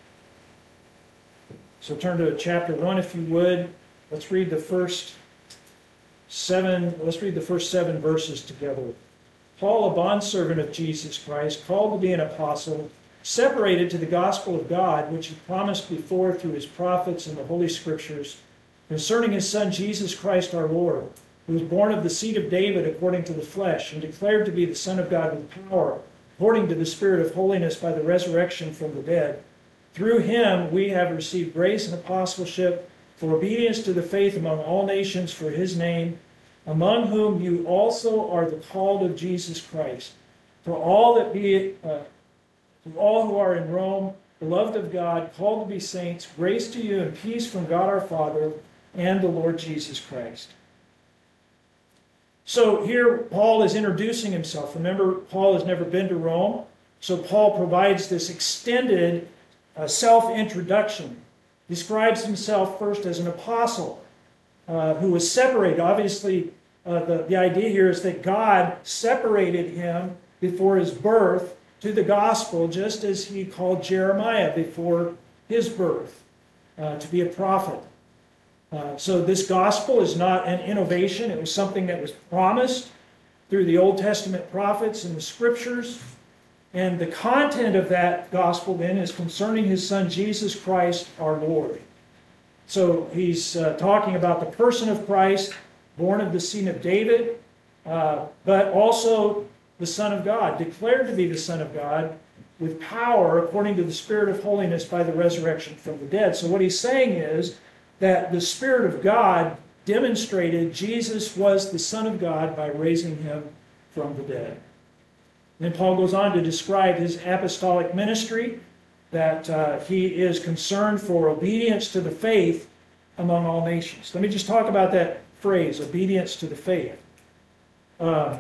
S1: So turn to chapter one if you would. Let's read the first Seven, let's read the first seven verses together. Paul, a bondservant of Jesus Christ, called to be an apostle, separated to the gospel of God, which he promised before through his prophets in the Holy Scriptures, concerning his Son Jesus Christ our Lord, who was born of the seed of David according to the flesh, and declared to be the Son of God with power, according to the Spirit of holiness by the resurrection from the dead. Through him we have received grace and apostleship, for obedience to the faith among all nations for his name, among whom you also are the called of Jesus Christ. For all that be, uh, to all who are in Rome, beloved of God, called to be saints, grace to you and peace from God our Father and the Lord Jesus Christ. So here Paul is introducing himself. Remember, Paul has never been to Rome, so Paul provides this extended uh, self-introduction. describes himself first as an apostle uh, who was separated. Obviously, uh, the, the idea here is that God separated him before his birth to the gospel, just as he called Jeremiah before his birth uh, to be a prophet. Uh, so this gospel is not an innovation. It was something that was promised through the Old Testament prophets and the scriptures. And the content of that gospel then is concerning his son Jesus Christ our Lord. So he's uh, talking about the person of Christ, born of the seed of David, uh, but also the Son of God, declared to be the Son of God with power according to the Spirit of holiness by the resurrection from the dead. So what he's saying is that the Spirit of God demonstrated Jesus was the Son of God by raising him from the dead. And then Paul goes on to describe his apostolic ministry, that uh, he is concerned for obedience to the faith among all nations. Let me just talk about that phrase, obedience to the faith. Uh,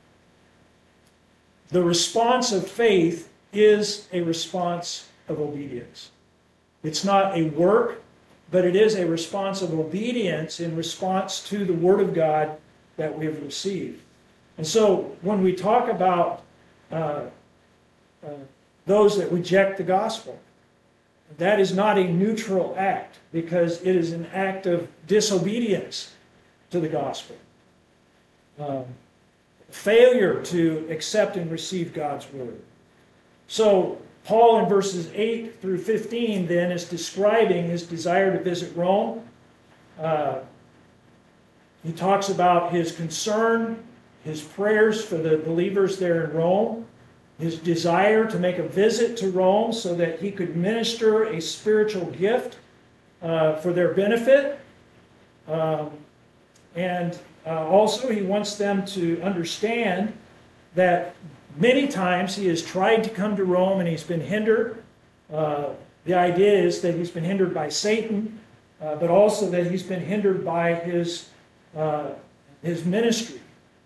S1: the response of faith is a response of obedience. It's not a work, but it is a response of obedience in response to the Word of God that we have received. And so when we talk about uh, uh, those that reject the gospel, that is not a neutral act, because it is an act of disobedience to the gospel. Um, failure to accept and receive God's word. So Paul in verses eight through fifteen then is describing his desire to visit Rome. Uh, he talks about his concern, his prayers for the believers there in Rome, his desire to make a visit to Rome so that he could minister a spiritual gift uh, for their benefit. Um, and uh, also he wants them to understand that many times he has tried to come to Rome and he's been hindered. Uh, the idea is that he's been hindered by Satan, uh, but also that he's been hindered by his, uh, his ministry.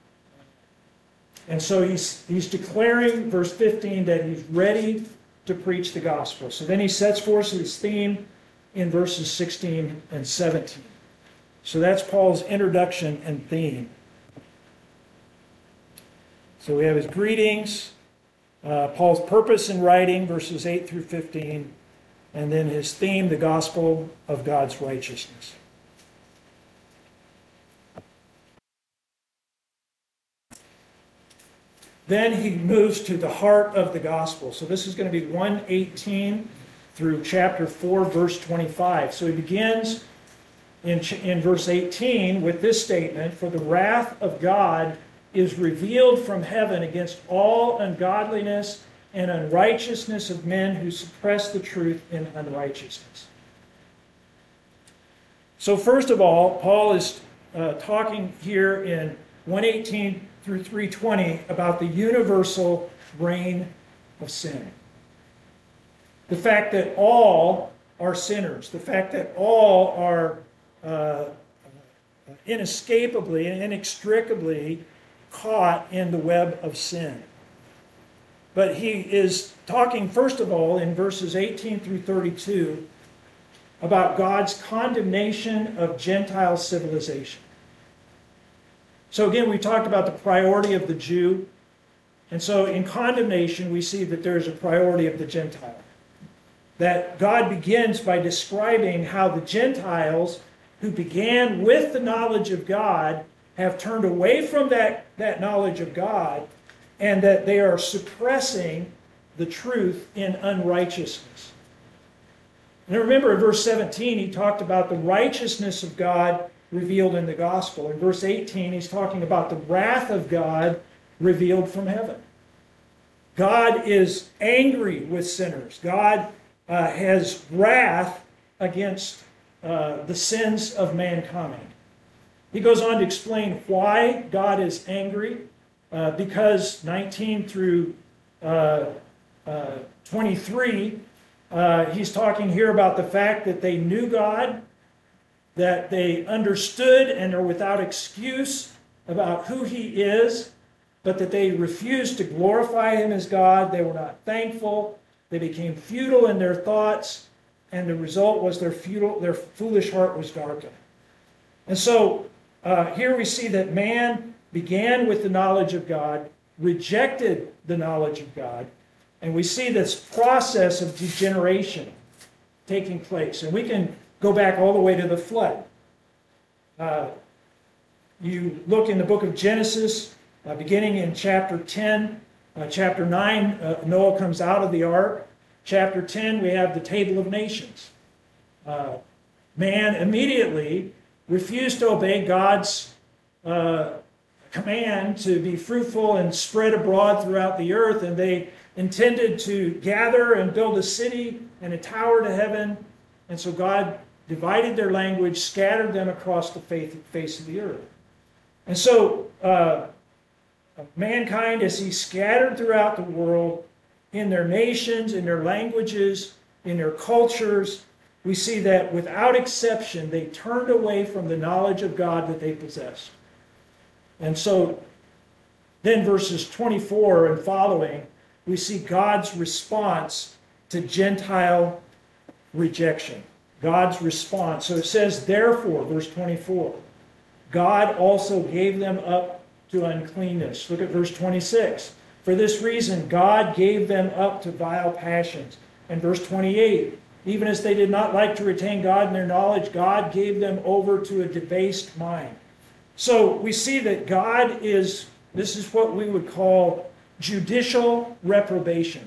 S1: And so he's, he's declaring, verse fifteen, that he's ready to preach the gospel. So then he sets forth his theme in verses sixteen and seventeen. So that's Paul's introduction and theme. So we have his greetings, uh, Paul's purpose in writing, verses eight through fifteen, and then his theme, the gospel of God's righteousness. Then he moves to the heart of the gospel. So this is going to be one eighteen through chapter four, verse twenty-five. So he begins in, in verse eighteen with this statement, "For the wrath of God is revealed from heaven against all ungodliness and unrighteousness of men who suppress the truth in unrighteousness." So first of all, Paul is uh, talking here in one eighteen through three twenty about the universal reign of sin. The fact that all are sinners, the fact that all are uh, inescapably and inextricably caught in the web of sin. But he is talking, first of all, in verses eighteen through thirty-two, about God's condemnation of Gentile civilization. So again, we talked about the priority of the Jew. And so in condemnation, we see that there is a priority of the Gentile. That God begins by describing how the Gentiles, who began with the knowledge of God, have turned away from that, that knowledge of God, and that they are suppressing the truth in unrighteousness. And remember in verse seventeen, he talked about the righteousness of God revealed in the gospel. In verse eighteen, he's talking about the wrath of God revealed from heaven. God is angry with sinners. God uh, has wrath against uh, the sins of mankind. He goes on to explain why God is angry, uh, because nineteen through uh, uh, twenty-three, uh, he's talking here about the fact that they knew God, that they understood and are without excuse about who he is, but that they refused to glorify him as God. They were not thankful. They became futile in their thoughts. and the result was their futile, their foolish heart was darkened. And so uh, here we see that man began with the knowledge of God, rejected the knowledge of God, and we see this process of degeneration taking place. And we can go back all the way to the flood. Uh, you look in the book of Genesis, uh, beginning in chapter ten, uh, chapter nine, uh, Noah comes out of the ark. Chapter ten, we have the table of nations. Uh, man immediately refused to obey God's uh, command to be fruitful and spread abroad throughout the earth, and they intended to gather and build a city and a tower to heaven. And so God divided their language, scattered them across the face of the earth. And so uh, mankind, as he scattered throughout the world, in their nations, in their languages, in their cultures, we see that without exception, they turned away from the knowledge of God that they possessed. And so then verses twenty-four and following, we see God's response to Gentile rejection. God's response. So it says, therefore, verse twenty-four, God also gave them up to uncleanness. Look at verse twenty-six. For this reason, God gave them up to vile passions. And verse twenty-eight, even as they did not like to retain God in their knowledge, God gave them over to a debased mind. So we see that God is, this is what we would call judicial reprobation,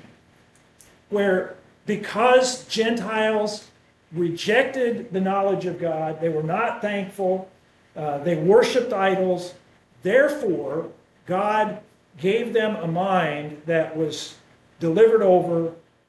S1: where because Gentiles rejected the knowledge of God, they were not thankful, uh, they worshipped idols, therefore God gave them a mind that was delivered over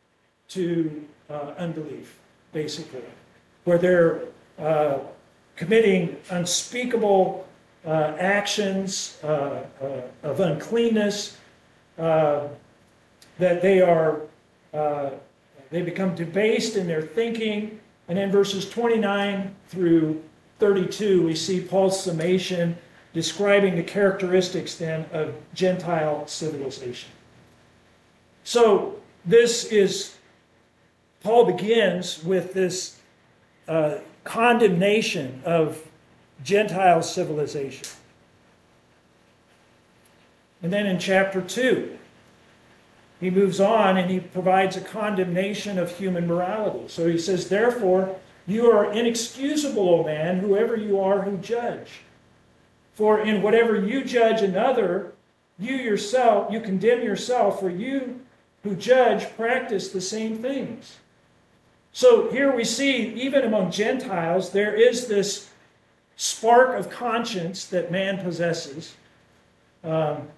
S1: to uh, unbelief, basically, where they're uh, committing unspeakable uh, actions uh, uh, of uncleanness, uh, that they are, uh, they become debased in their thinking. And in verses twenty-nine through thirty-two, we see Paul's summation describing the characteristics then of Gentile civilization. So this is, Paul begins with this uh, condemnation of Gentile civilization. And then in chapter two, he moves on and he provides a condemnation of human morality. So he says, therefore, you are inexcusable, O man, whoever you are who judge. For in whatever you judge another, you yourself, you condemn yourself, for you who judge practice the same things. So here we see, even among Gentiles, there is this spark of conscience that man possesses. Um,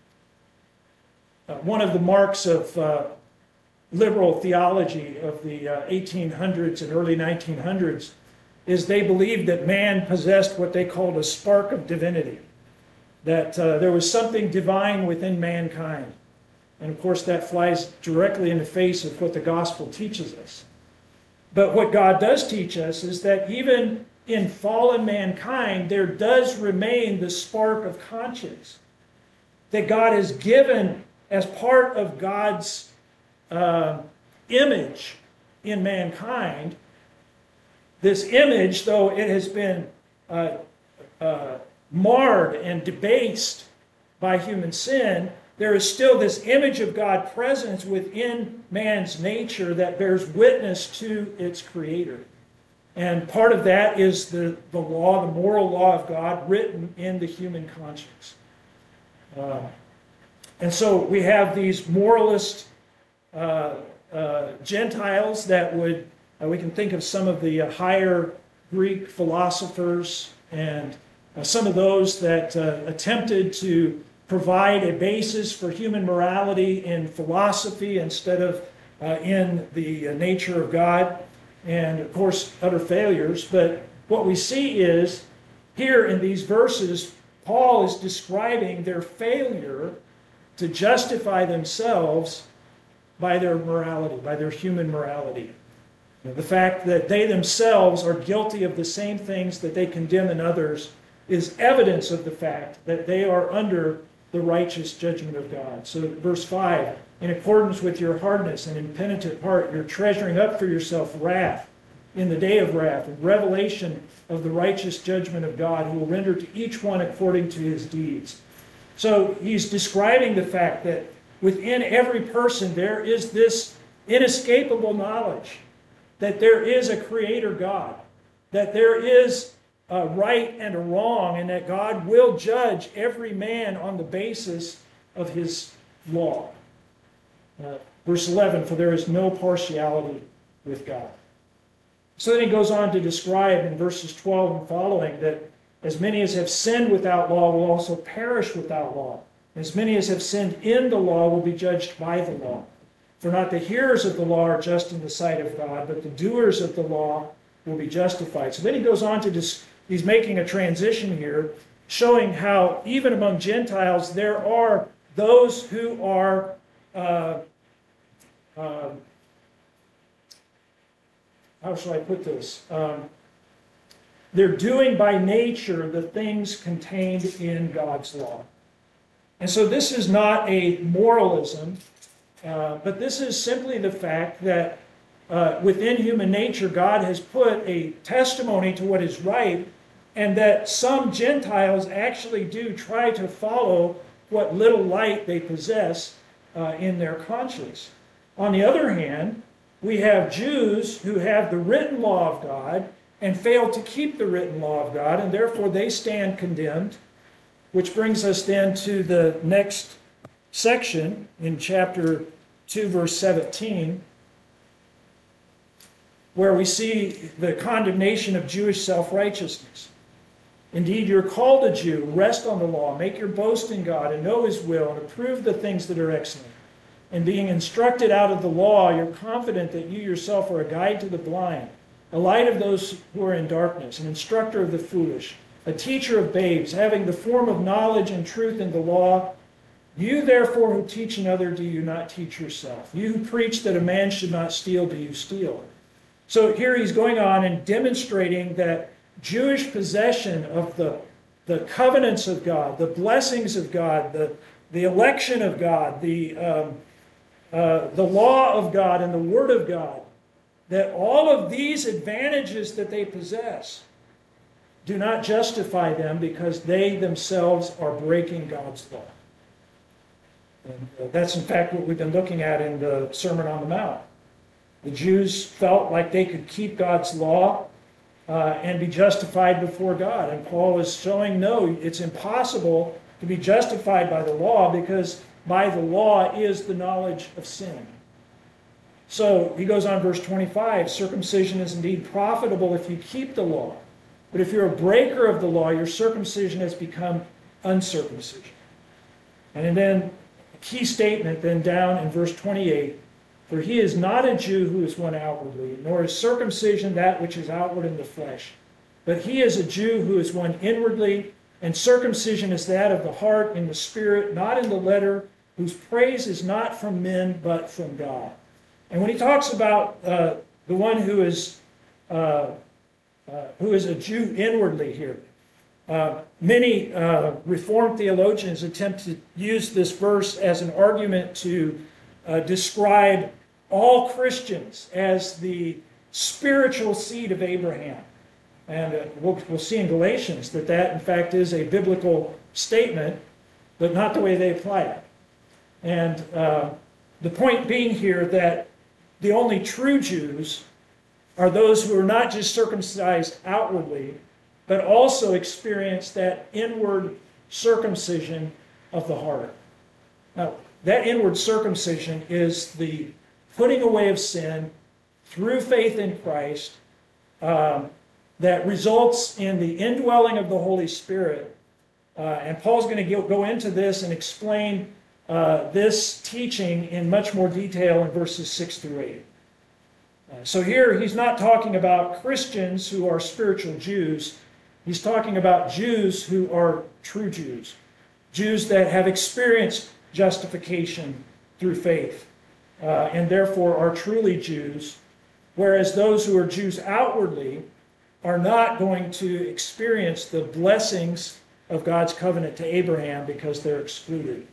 S1: uh, one of the marks of uh, liberal theology of the uh, eighteen hundreds and early nineteen hundreds is they believed that man possessed what they called a spark of divinity, that uh, there was something divine within mankind. And of course that flies directly in the face of what the gospel teaches us. But what God does teach us is that even in fallen mankind, there does remain the spark of conscience that God has given as part of God's uh, image in mankind. This image, though it has been uh, uh, marred and debased by human sin, there is still this image of God present within man's nature that bears witness to its creator. And part of that is the, the law, the moral law of God written in the human conscience. Uh, and so we have these moralist uh, uh, Gentiles that would, uh, we can think of some of the uh, higher Greek philosophers and uh, some of those that uh, attempted to provide a basis for human morality in philosophy instead of uh, in the uh, nature of God. And of course, utter failures. But what we see is, here in these verses, Paul is describing their failure to justify themselves by their morality, by their human morality. The fact that they themselves are guilty of the same things that they condemn in others is evidence of the fact that they are under the righteous judgment of God. So verse five, in accordance with your hardness and impenitent heart, you're treasuring up for yourself wrath in the day of wrath, and revelation of the righteous judgment of God, who will render to each one according to his deeds. So he's describing the fact that within every person there is this inescapable knowledge that there is a creator God, that there is a right and a wrong, and that God will judge every man on the basis of his law. Uh, verse eleven, for there is no partiality with God. So then he goes on to describe in verses twelve and following that as many as have sinned without law will also perish without law. As many as have sinned in the law will be judged by the law. For not the hearers of the law are just in the sight of God, but the doers of the law will be justified. So then he goes on to, dis- he's making a transition here, showing how even among Gentiles there are those who are, uh, uh, how shall I put this? Um, they're doing by nature the things contained in God's law. And so this is not a moralism, uh, but this is simply the fact that uh, within human nature, God has put a testimony to what is right, and that some Gentiles actually do try to follow what little light they possess uh, in their conscience. On the other hand, we have Jews who have the written law of God and fail to keep the written law of God, and therefore they stand condemned. Which brings us then to the next section in chapter two, verse seventeen, where we see the condemnation of Jewish self-righteousness. Indeed, you're called a Jew, rest on the law, make your boast in God, and know his will, and approve the things that are excellent. And being instructed out of the law, you're confident that you yourself are a guide to the blind, a light of those who are in darkness, an instructor of the foolish, a teacher of babes, having the form of knowledge and truth in the law. You therefore who teach another, do you not teach yourself? You who preach that a man should not steal, do you steal? So here he's going on and demonstrating that Jewish possession of the, the covenants of God, the blessings of God, the, the election of God, the, um, uh, the law of God and the word of God, that all of these advantages that they possess do not justify them because they themselves are breaking God's law. And uh, that's in fact what we've been looking at in the Sermon on the Mount. The Jews felt like they could keep God's law uh, and be justified before God. And Paul is showing, no, it's impossible to be justified by the law because by the law is the knowledge of sin. So he goes on, verse twenty-five, circumcision is indeed profitable if you keep the law. But if you're a breaker of the law, your circumcision has become uncircumcision. And then a key statement then down in verse twenty-eight, for he is not a Jew who is one outwardly, nor is circumcision that which is outward in the flesh. But he is a Jew who is one inwardly, and circumcision is that of the heart in the spirit, not in the letter, whose praise is not from men, but from God. And when he talks about uh, the one who is uh, uh, who is a Jew inwardly here, uh, many uh, Reformed theologians attempt to use this verse as an argument to uh, describe all Christians as the spiritual seed of Abraham. And uh, we'll, we'll see in Galatians that that, in fact, is a biblical statement, but not the way they apply it. And uh, the point being here that the only true Jews are those who are not just circumcised outwardly, but also experience that inward circumcision of the heart. Now, that inward circumcision is the putting away of sin through faith in Christ um, that results in the indwelling of the Holy Spirit. Uh, and Paul's going to go into this and explain uh, this teaching in much more detail in verses six through eight. Uh, so here he's not talking about Christians who are spiritual Jews. He's talking about Jews who are true Jews. Jews that have experienced justification through faith uh, and therefore are truly Jews, whereas those who are Jews outwardly are not going to experience the blessings of God's covenant to Abraham because they're excluded.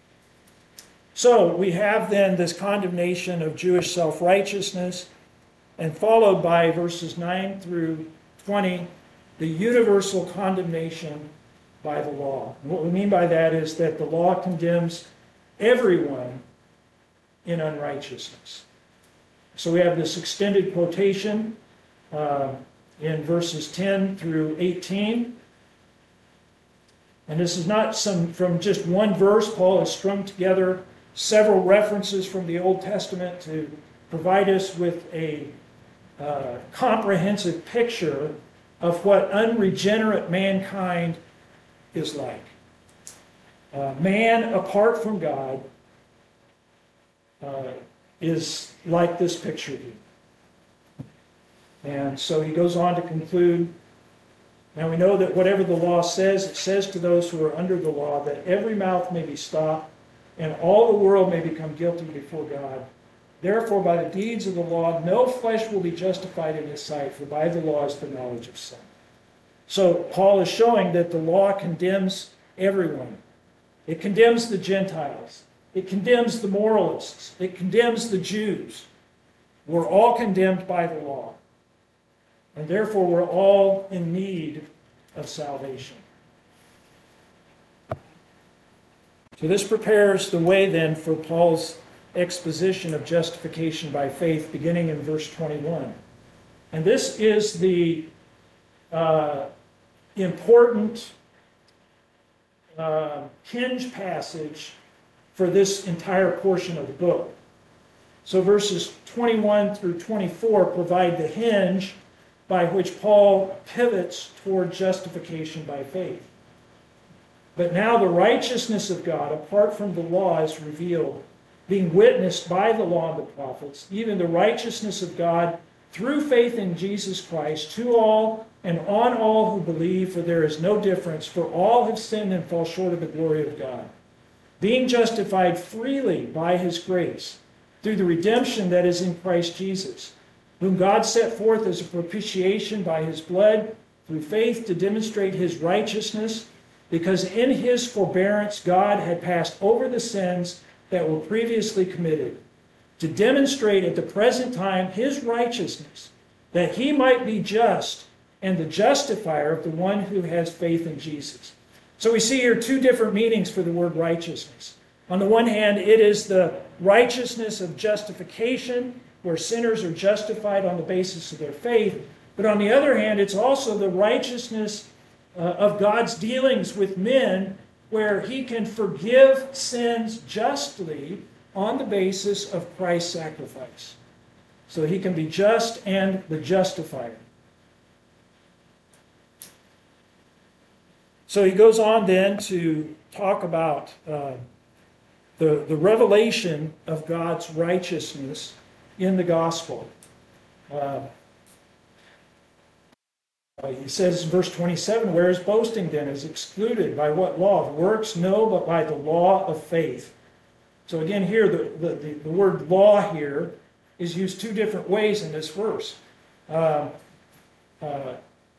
S1: So we have then this condemnation of Jewish self-righteousness. and followed by verses nine through twenty, the universal condemnation by the law. And what we mean by that is that the law condemns everyone in unrighteousness. So we have this extended quotation uh, in verses ten through eighteen. And this is not some from just one verse. Paul has strung together several references from the Old Testament to provide us with a uh, comprehensive picture of what unregenerate mankind is like. Uh, man apart from God uh, is like this picture here. And so he goes on to conclude, now we know that whatever the law says, it says to those who are under the law that every mouth may be stopped and all the world may become guilty before God. Therefore, by the deeds of the law, no flesh will be justified in his sight, for by the law is the knowledge of sin. So Paul is showing that the law condemns everyone. It condemns the Gentiles. It condemns the moralists. It condemns the Jews. We're all condemned by the law. And therefore, we're all in need of salvation. So this prepares the way then for Paul's exposition of justification by faith, beginning in verse twenty-one. And this is the uh, important uh, hinge passage for this entire portion of the book. So verses twenty-one through twenty-four provide the hinge by which Paul pivots toward justification by faith. But now the righteousness of God, apart from the law, is revealed, being witnessed by the law and the prophets, even the righteousness of God through faith in Jesus Christ, to all and on all who believe, for there is no difference, for all have sinned and fall short of the glory of God, being justified freely by his grace, through the redemption that is in Christ Jesus, whom God set forth as a propitiation by his blood, through faith to demonstrate his righteousness, because in his forbearance God had passed over the sins that were previously committed, to demonstrate at the present time his righteousness, that he might be just and the justifier of the one who has faith in Jesus. So we see here two different meanings for the word righteousness. On the one hand, it is the righteousness of justification, where sinners are justified on the basis of their faith. But on the other hand, it's also the righteousness uh, of God's dealings with men, where he can forgive sins justly on the basis of Christ's sacrifice. So he can be just and the justifier. So he goes on then to talk about uh, the, the revelation of God's righteousness in the gospel. Uh, he says in verse twenty-seven, where is boasting then? Is excluded by what law? Of works? No, but by the law of faith. So again here, the, the, the, the word law here is used two different ways in this verse. Uh, uh,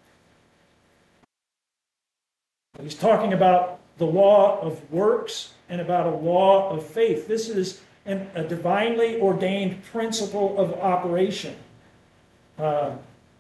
S1: he's talking about the law of works and about a law of faith. This is an, a divinely ordained principle of operation. Uh,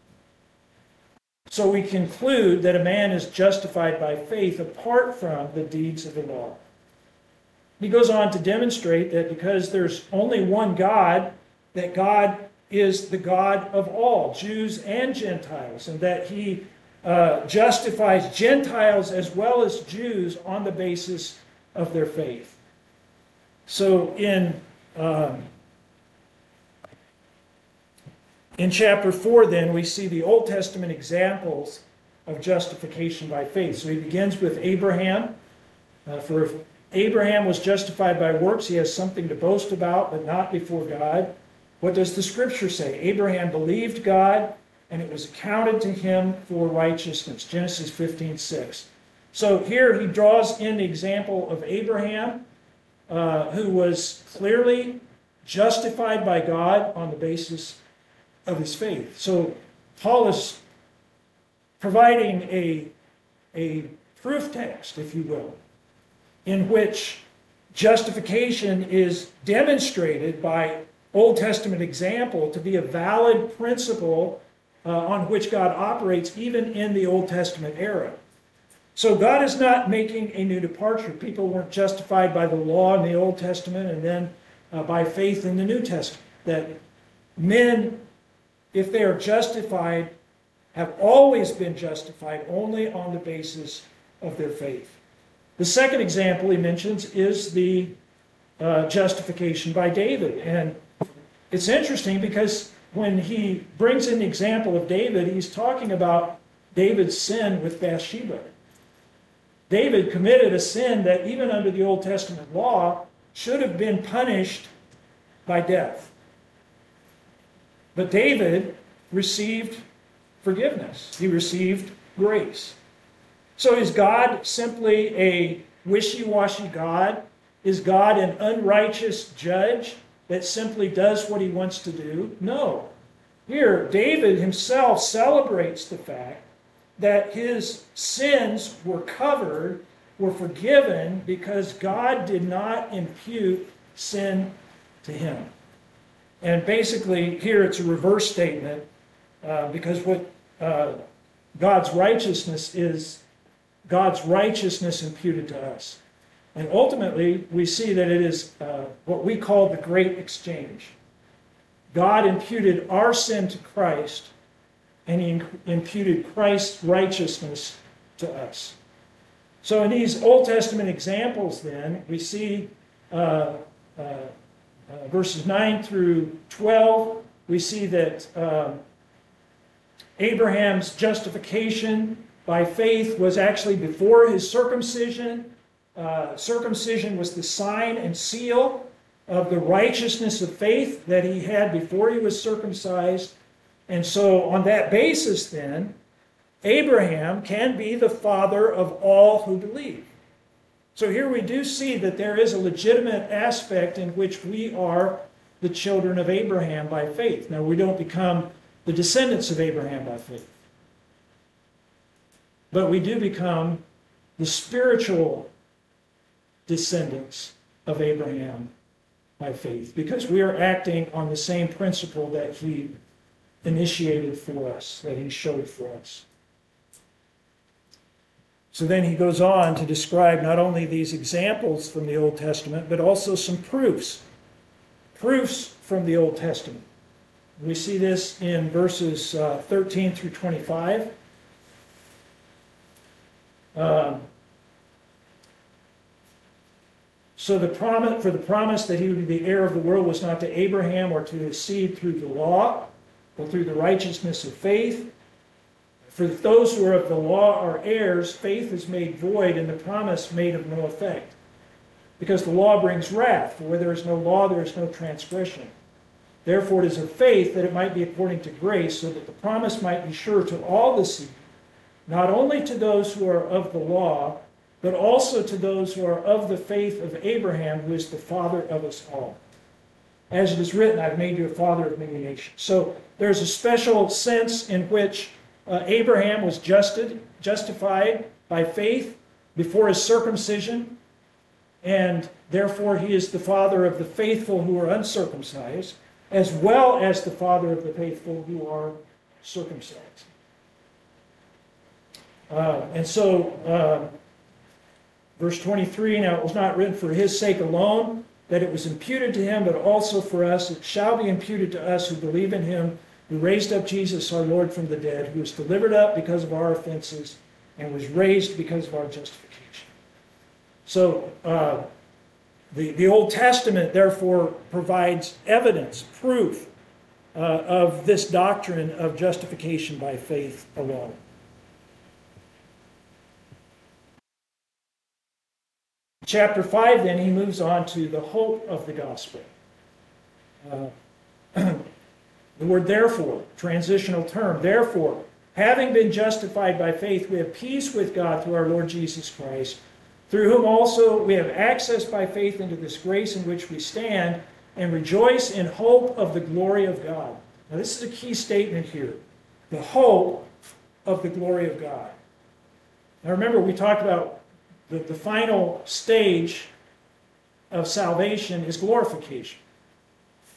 S1: so we conclude that a man is justified by faith apart from the deeds of the law. He goes on to demonstrate that because there's only one God, that God is the God of all, Jews and Gentiles, and that he uh, justifies Gentiles as well as Jews on the basis of their faith. So in, um, in chapter four then, we see the Old Testament examples of justification by faith. So he begins with Abraham. Uh, for if Abraham was justified by works, he has something to boast about, but not before God. What does the scripture say? Abraham believed God, and it was accounted to him for righteousness. Genesis fifteen six. So here he draws in the example of Abraham, uh, who was clearly justified by God on the basis of his faith. So Paul is providing a, a proof text, if you will, in which justification is demonstrated by Old Testament example to be a valid principle uh, on which God operates even in the Old Testament era. So God is not making a new departure. People weren't justified by the law in the Old Testament and then uh, by faith in the New Testament. That men, if they are justified, have always been justified only on the basis of their faith. The second example he mentions is the uh, justification by David. And it's interesting because when he brings in the example of David, he's talking about David's sin with Bathsheba. David committed a sin that even under the Old Testament law should have been punished by death. But David received forgiveness. He received grace. So is God simply a wishy-washy God? Is God an unrighteous judge that simply does what he wants to do? No. Here, David himself celebrates the fact that his sins were covered, were forgiven, because God did not impute sin to him. And basically, here it's a reverse statement, uh, because what uh, God's righteousness is, God's righteousness imputed to us. And ultimately, we see that it is uh, what we call the great exchange. God imputed our sin to Christ, and he imputed Christ's righteousness to us. So in these Old Testament examples then, we see uh, uh, uh, verses nine through twelve, we see that um, Abraham's justification by faith was actually before his circumcision. Uh, circumcision was the sign and seal of the righteousness of faith that he had before he was circumcised. And so on that basis then, Abraham can be the father of all who believe. So here we do see that there is a legitimate aspect in which we are the children of Abraham by faith. Now, we don't become the descendants of Abraham by faith, but we do become the spiritual descendants of Abraham by faith, because we are acting on the same principle that he initiated for us, that he showed for us. So then he goes on to describe not only these examples from the Old Testament, but also some proofs. Proofs from the Old Testament. We see this in verses uh, thirteen through twenty-five. Um, so the promise, for the promise that he would be the heir of the world was not to Abraham or to his seed through the law, but through the righteousness of faith. For those who are of the law are heirs, faith is made void and the promise made of no effect. Because the law brings wrath, for where there is no law, there is no transgression. Therefore it is of faith that it might be according to grace, so that the promise might be sure to all the seed, not only to those who are of the law, but also to those who are of the faith of Abraham, who is the father of us all. As it is written, I've made you a father of many nations. So there's a special sense in which uh, Abraham was justed, justified by faith before his circumcision, and therefore he is the father of the faithful who are uncircumcised, as well as the father of the faithful who are circumcised. Uh, and so, uh, verse twenty-three, now it was not written for his sake alone that it was imputed to him, but also for us. It shall be imputed to us who believe in him, who raised up Jesus our Lord from the dead, who was delivered up because of our offenses and was raised because of our justification. So, uh, the, the Old Testament, therefore, provides evidence, proof uh, of this doctrine of justification by faith alone. Chapter five, then, he moves on to the hope of the gospel. Uh, the word therefore, transitional term. Therefore, having been justified by faith, we have peace with God through our Lord Jesus Christ, through whom also we have access by faith into this grace in which we stand, and rejoice in hope of the glory of God. Now, this is a key statement here. The hope of the glory of God. Now, remember, we talked about The, the final stage of salvation is glorification.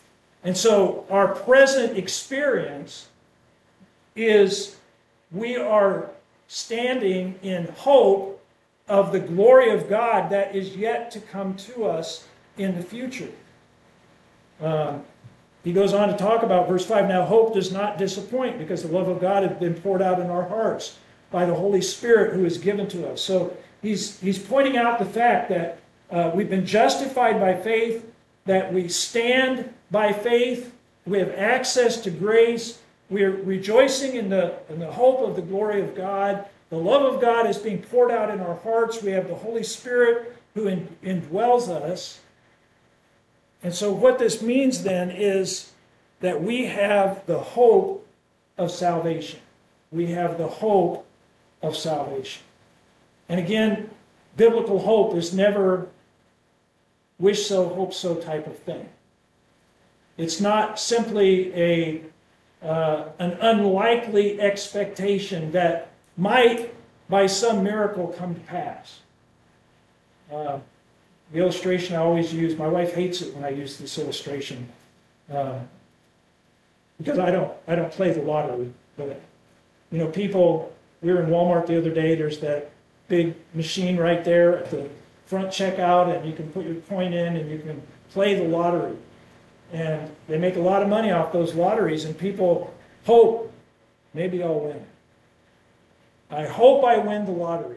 S1: And so our present experience is we are standing in hope of the glory of God that is yet to come to us in the future. Um, he goes on to talk about verse five, now hope does not disappoint because the love of God has been poured out in our hearts by the Holy Spirit who is given to us. So he's, he's pointing out the fact that uh, we've been justified by faith, that we stand by faith, we have access to grace, we are rejoicing in the, in the hope of the glory of God. The love of God is being poured out in our hearts. We have the Holy Spirit who in, indwells us. And so what this means then is that we have the hope of salvation. We have the hope of salvation. And again, biblical hope is never wish so, hope so type of thing. It's not simply a uh, an unlikely expectation that might, by some miracle, come to pass. Uh, the illustration I always use, my wife hates it when I use this illustration, uh, because I don't, I don't play the lottery. But you know, people, we were in Walmart the other day. There's that big machine right there at the front checkout, and you can put your coin in, and you can play the lottery. And they make a lot of money off those lotteries, and people hope, maybe I'll win. I hope I win the lottery.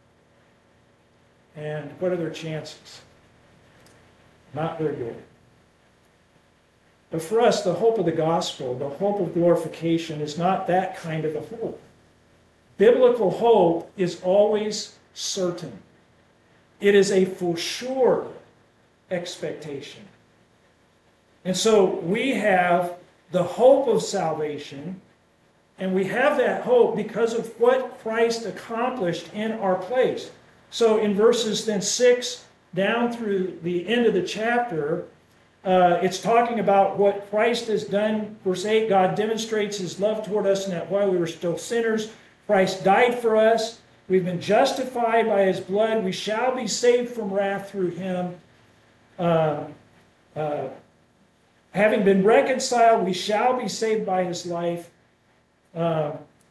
S1: And what are their chances? Not very good. But for us, the hope of the gospel, the hope of glorification, is not that kind of a hope. Biblical hope is always certain. It is a for sure expectation. And so we have the hope of salvation, and we have that hope because of what Christ accomplished in our place. So in verses then six down through the end of the chapter, uh, it's talking about what Christ has done. Verse eight, God demonstrates his love toward us in that while we were still sinners, Christ died for us. We've been justified by his blood. We shall be saved from wrath through him. Uh, uh, having been reconciled, we shall be saved by his life. Uh,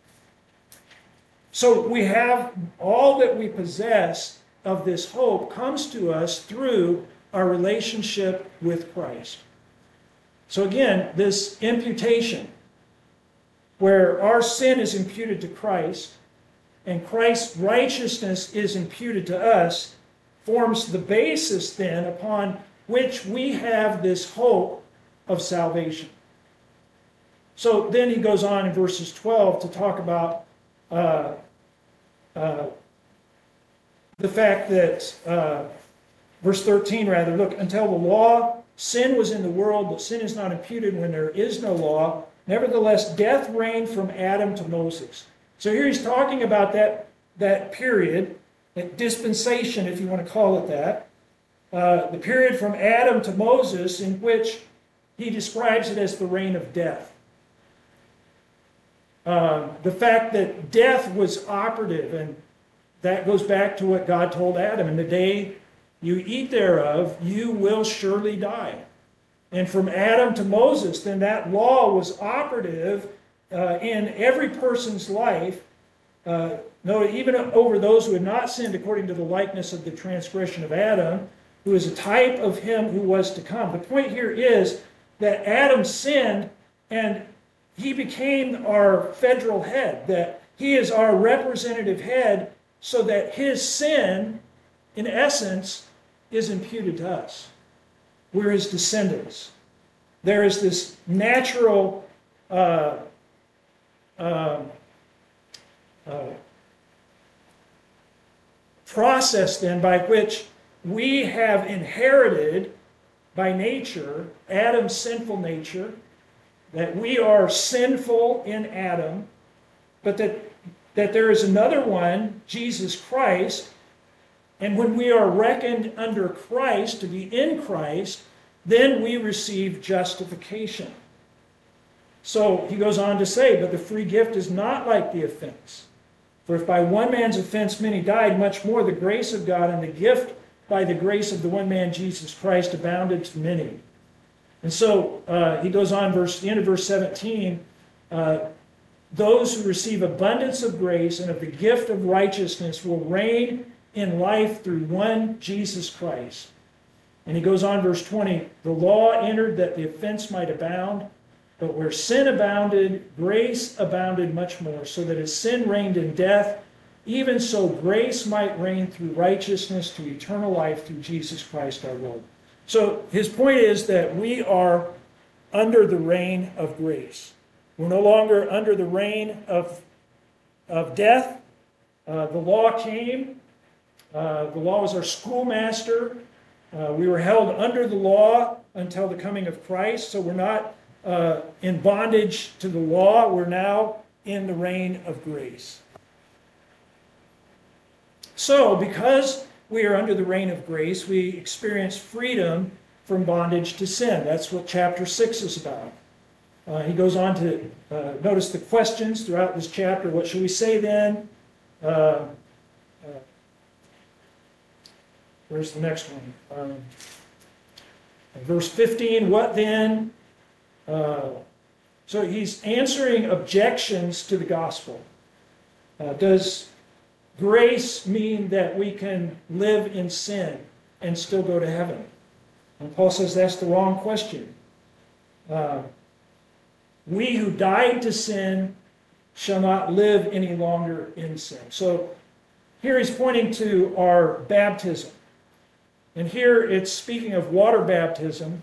S1: so we have all that we possess of this hope comes to us through our relationship with Christ. So again, this imputation, where our sin is imputed to Christ, and Christ's righteousness is imputed to us, forms the basis then upon which we have this hope of salvation. So then he goes on in verses twelve to talk about uh, uh, the fact that, uh, verse thirteen rather, look, until the law, sin was in the world, but sin is not imputed when there is no law. Nevertheless, death reigned from Adam to Moses. So here he's talking about that, that period, that dispensation, if you want to call it that, uh, the period from Adam to Moses, in which he describes it as the reign of death. Um, the fact that death was operative, and that goes back to what God told Adam, in the day you eat thereof, you will surely die. And from Adam to Moses, then that law was operative uh, in every person's life. Uh, no, even over those who had not sinned according to the likeness of the transgression of Adam, who is a type of him who was to come. The point here is that Adam sinned, and he became our federal head, that he is our representative head, so that his sin, in essence, is imputed to us. We're his descendants. There is this natural uh, uh, uh, process then by which we have inherited by nature Adam's sinful nature, that we are sinful in Adam, but that, that there is another one, Jesus Christ, and when we are reckoned under Christ, to be in Christ, then we receive justification. So he goes on to say, but the free gift is not like the offense. For if by one man's offense many died, much more the grace of God and the gift by the grace of the one man Jesus Christ abounded to many. And so uh, he goes on, verse, the end of verse seventeen, uh, those who receive abundance of grace and of the gift of righteousness will reign in life through one Jesus Christ. And he goes on, verse twenty, the law entered that the offense might abound, but where sin abounded, grace abounded much more, so that as sin reigned in death, even so grace might reign through righteousness to eternal life through Jesus Christ our Lord. So his point is that we are under the reign of grace. We're no longer under the reign of, of death. Uh, the law came. Uh, the law was our schoolmaster. Uh, we were held under the law until the coming of Christ. So we're not uh, in bondage to the law. We're now in the reign of grace. So because we are under the reign of grace, we experience freedom from bondage to sin. That's what chapter six is about. Uh, he goes on to uh, notice the questions throughout this chapter. What shall we say then? Uh, uh, where's the next one? Um, verse fifteen, what then? Uh, so he's answering objections to the gospel. Uh, does grace mean that we can live in sin and still go to heaven? And Paul says that's the wrong question. Uh, we who died to sin shall not live any longer in sin. So here he's pointing to our baptism. And here it's speaking of water baptism,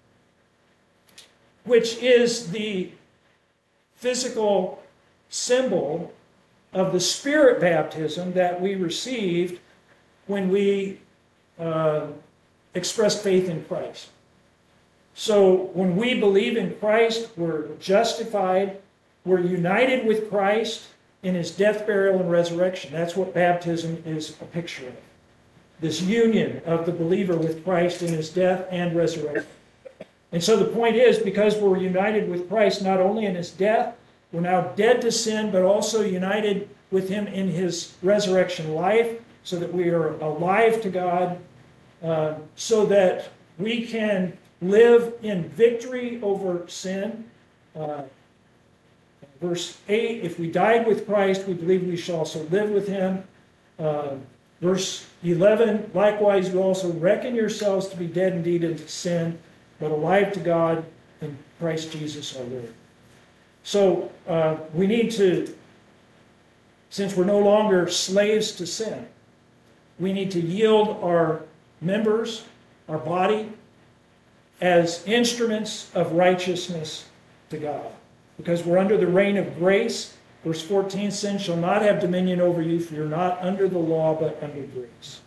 S1: which is the physical symbol of the Spirit baptism that we received when we uh, expressed faith in Christ. So when we believe in Christ, we're justified, we're united with Christ in his death, burial, and resurrection. That's what baptism is a picture of. This union of the believer with Christ in his death and resurrection. And so the point is, because we're united with Christ not only in his death, we're now dead to sin, but also united with him in his resurrection life, so that we are alive to God, uh, so that we can live in victory over sin. Uh, verse eight, if we died with Christ, we believe we shall also live with him. Uh, verse eleven, likewise you also reckon yourselves to be dead indeed unto sin, but alive to God in Christ Jesus our Lord. So uh, we need to, since we're no longer slaves to sin, we need to yield our members, our body, as instruments of righteousness to God. Because we're under the reign of grace. Verse fourteen, sin shall not have dominion over you, for you're not under the law, but under grace.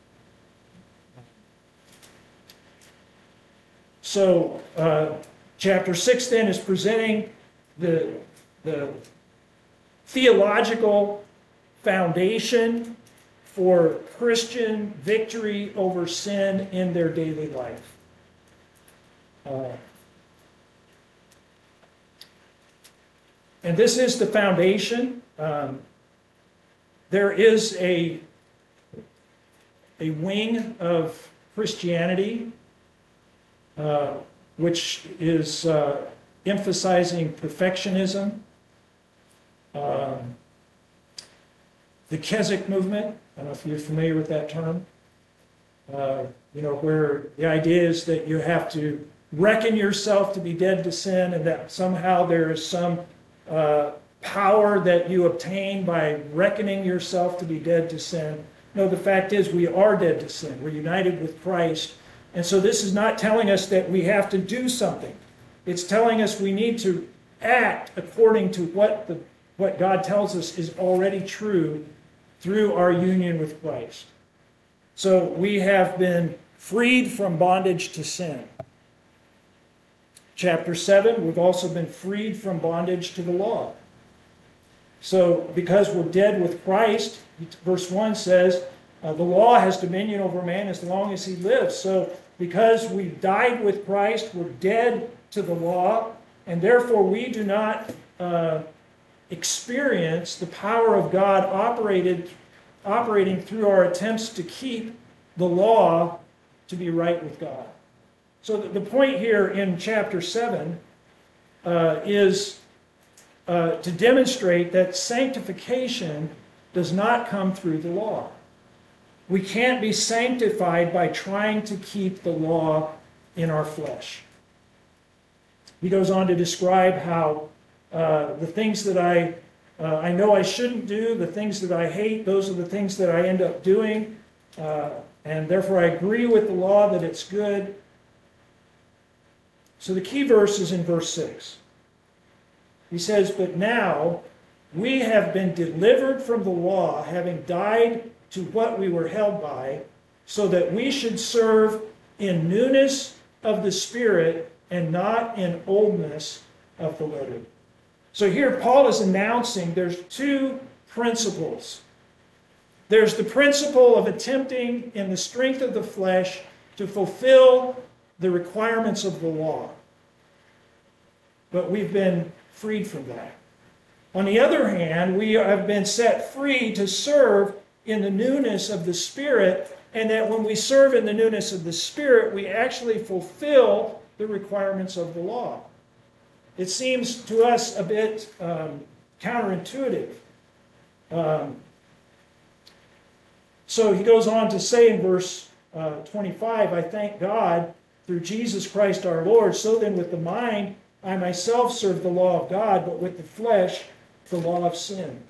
S1: So, uh, chapter six then is presenting the, the theological foundation for Christian victory over sin in their daily life. Uh, and this is the foundation. Um, there is a, a wing of Christianity uh, which is uh, emphasizing perfectionism. Um, the Keswick movement, I don't know if you're familiar with that term, uh, you know, where the idea is that you have to reckon yourself to be dead to sin, and that somehow there is some uh, power that you obtain by reckoning yourself to be dead to sin. No, the fact is we are dead to sin. We're united with Christ. And so this is not telling us that we have to do something. It's telling us we need to act according to what the what God tells us is already true through our union with Christ. So we have been freed from bondage to sin. Chapter seven, we've also been freed from bondage to the law. So because we're dead with Christ, verse one says, uh, the law has dominion over man as long as he lives. So because we died with Christ, we're dead to the law, and therefore we do not uh, experience the power of God operated, operating through our attempts to keep the law to be right with God. So the the point here in chapter seven uh, is uh, to demonstrate that sanctification does not come through the law. We can't be sanctified by trying to keep the law in our flesh. He goes on to describe how uh, the things that I, uh, I know I shouldn't do, the things that I hate, those are the things that I end up doing, uh, and therefore I agree with the law that it's good. So the key verse is in verse six. He says, "But now we have been delivered from the law, having died to what we were held by, so that we should serve in newness of the Spirit and not in oldness of the letter." So here Paul is announcing there's two principles. There's the principle of attempting in the strength of the flesh to fulfill the requirements of the law. But we've been freed from that. On the other hand, we have been set free to serve in the newness of the Spirit, and that when we serve in the newness of the Spirit, we actually fulfill the requirements of the law. It seems to us a bit um, counterintuitive. Um, so he goes on to say in verse uh, twenty-five, "I thank God through Jesus Christ our Lord. So then with the mind I myself serve the law of God, but with the flesh the law of sin."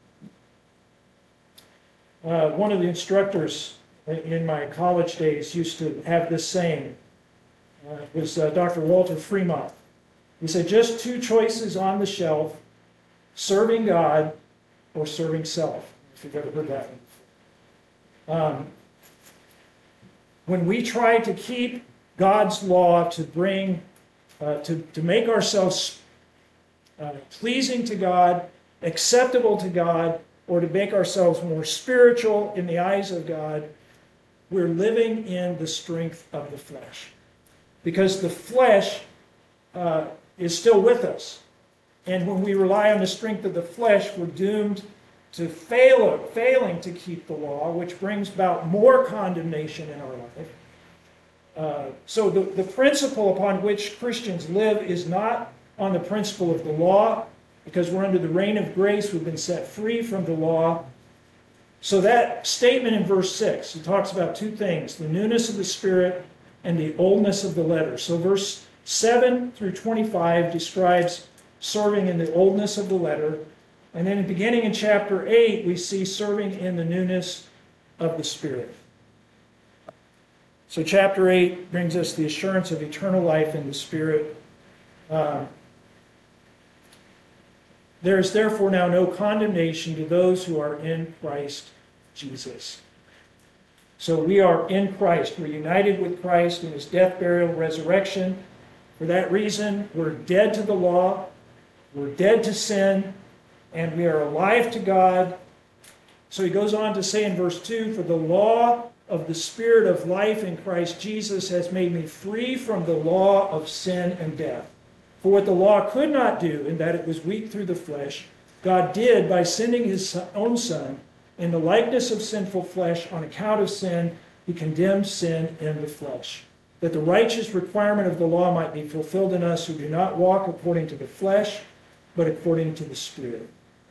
S1: Uh, one of the instructors in my college days used to have this saying. Uh, it was uh, Doctor Walter Fremont. He said, "Just two choices on the shelf, serving God or serving self." If you've ever heard that one before. Um, when we try to keep God's law to bring, uh, to, to make ourselves uh, pleasing to God, acceptable to God, or to make ourselves more spiritual in the eyes of God, we're living in the strength of the flesh. Because the flesh uh, is still with us. And when we rely on the strength of the flesh, we're doomed to fail, failing to keep the law, which brings about more condemnation in our life. Uh, so the, the principle upon which Christians live is not on the principle of the law, because we're under the reign of grace, we've been set free from the law. So that statement in verse six, he talks about two things, the newness of the Spirit and the oldness of the letter. So verse seven through twenty-five describes serving in the oldness of the letter. And then beginning in chapter eight, we see serving in the newness of the Spirit. So chapter eight brings us the assurance of eternal life in the Spirit. Uh, There is therefore now no condemnation to those who are in Christ Jesus. So we are in Christ. We're united with Christ in his death, burial, resurrection. For that reason, we're dead to the law, we're dead to sin, and we are alive to God. So he goes on to say in verse two, "For the law of the Spirit of life in Christ Jesus has made me free from the law of sin and death. For what the law could not do, in that it was weak through the flesh, God did by sending his own Son in the likeness of sinful flesh on account of sin. He condemned sin in the flesh, that the righteous requirement of the law might be fulfilled in us who do not walk according to the flesh, but according to the Spirit."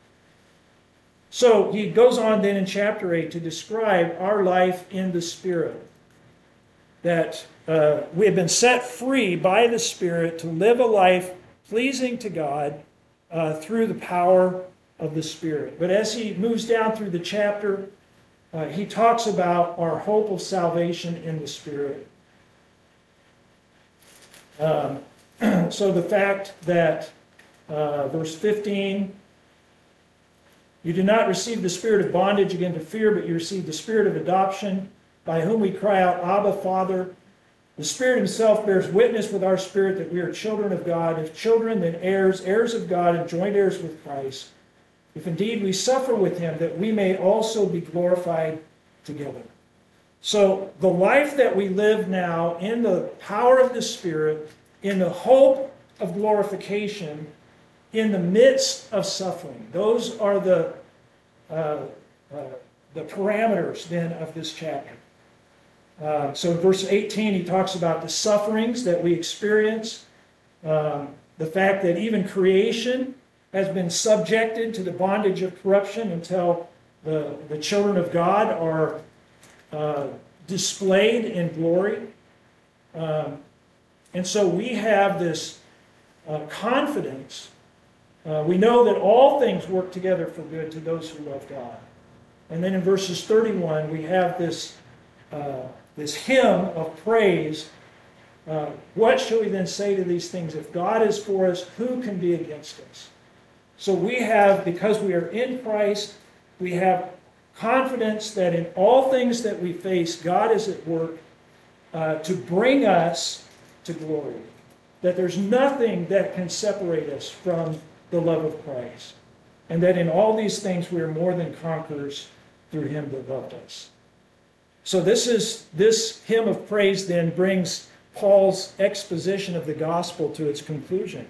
S1: So he goes on then in chapter eight to describe our life in the Spirit. That uh, we have been set free by the Spirit to live a life pleasing to God uh, through the power of the Spirit. But as he moves down through the chapter, uh, he talks about our hope of salvation in the Spirit. Um, so the fact that, uh, verse fifteen, "You did not receive the spirit of bondage again to fear, but you received the spirit of adoption, by whom we cry out, Abba, Father. The Spirit himself bears witness with our spirit that we are children of God. If children, then heirs, heirs of God, and joint heirs with Christ. If indeed we suffer with him, that we may also be glorified together." So the life that we live now in the power of the Spirit, in the hope of glorification, in the midst of suffering, those are the, uh, uh, the parameters then of this chapter. Uh, so in verse eighteen, he talks about the sufferings that we experience, um, the fact that even creation has been subjected to the bondage of corruption until the, the children of God are uh, displayed in glory. Um, and so we have this uh, confidence. Uh, we know that all things work together for good to those who love God. And then in verses thirty-one, we have this, uh, this hymn of praise. Uh, what shall we then say to these things? If God is for us, who can be against us? So we have, because we are in Christ, we have confidence that in all things that we face, God is at work uh, to bring us to glory. That there's nothing that can separate us from the love of Christ. And that in all these things we are more than conquerors through him that loved us. So this is this hymn of praise then brings Paul's exposition of the gospel to its conclusion.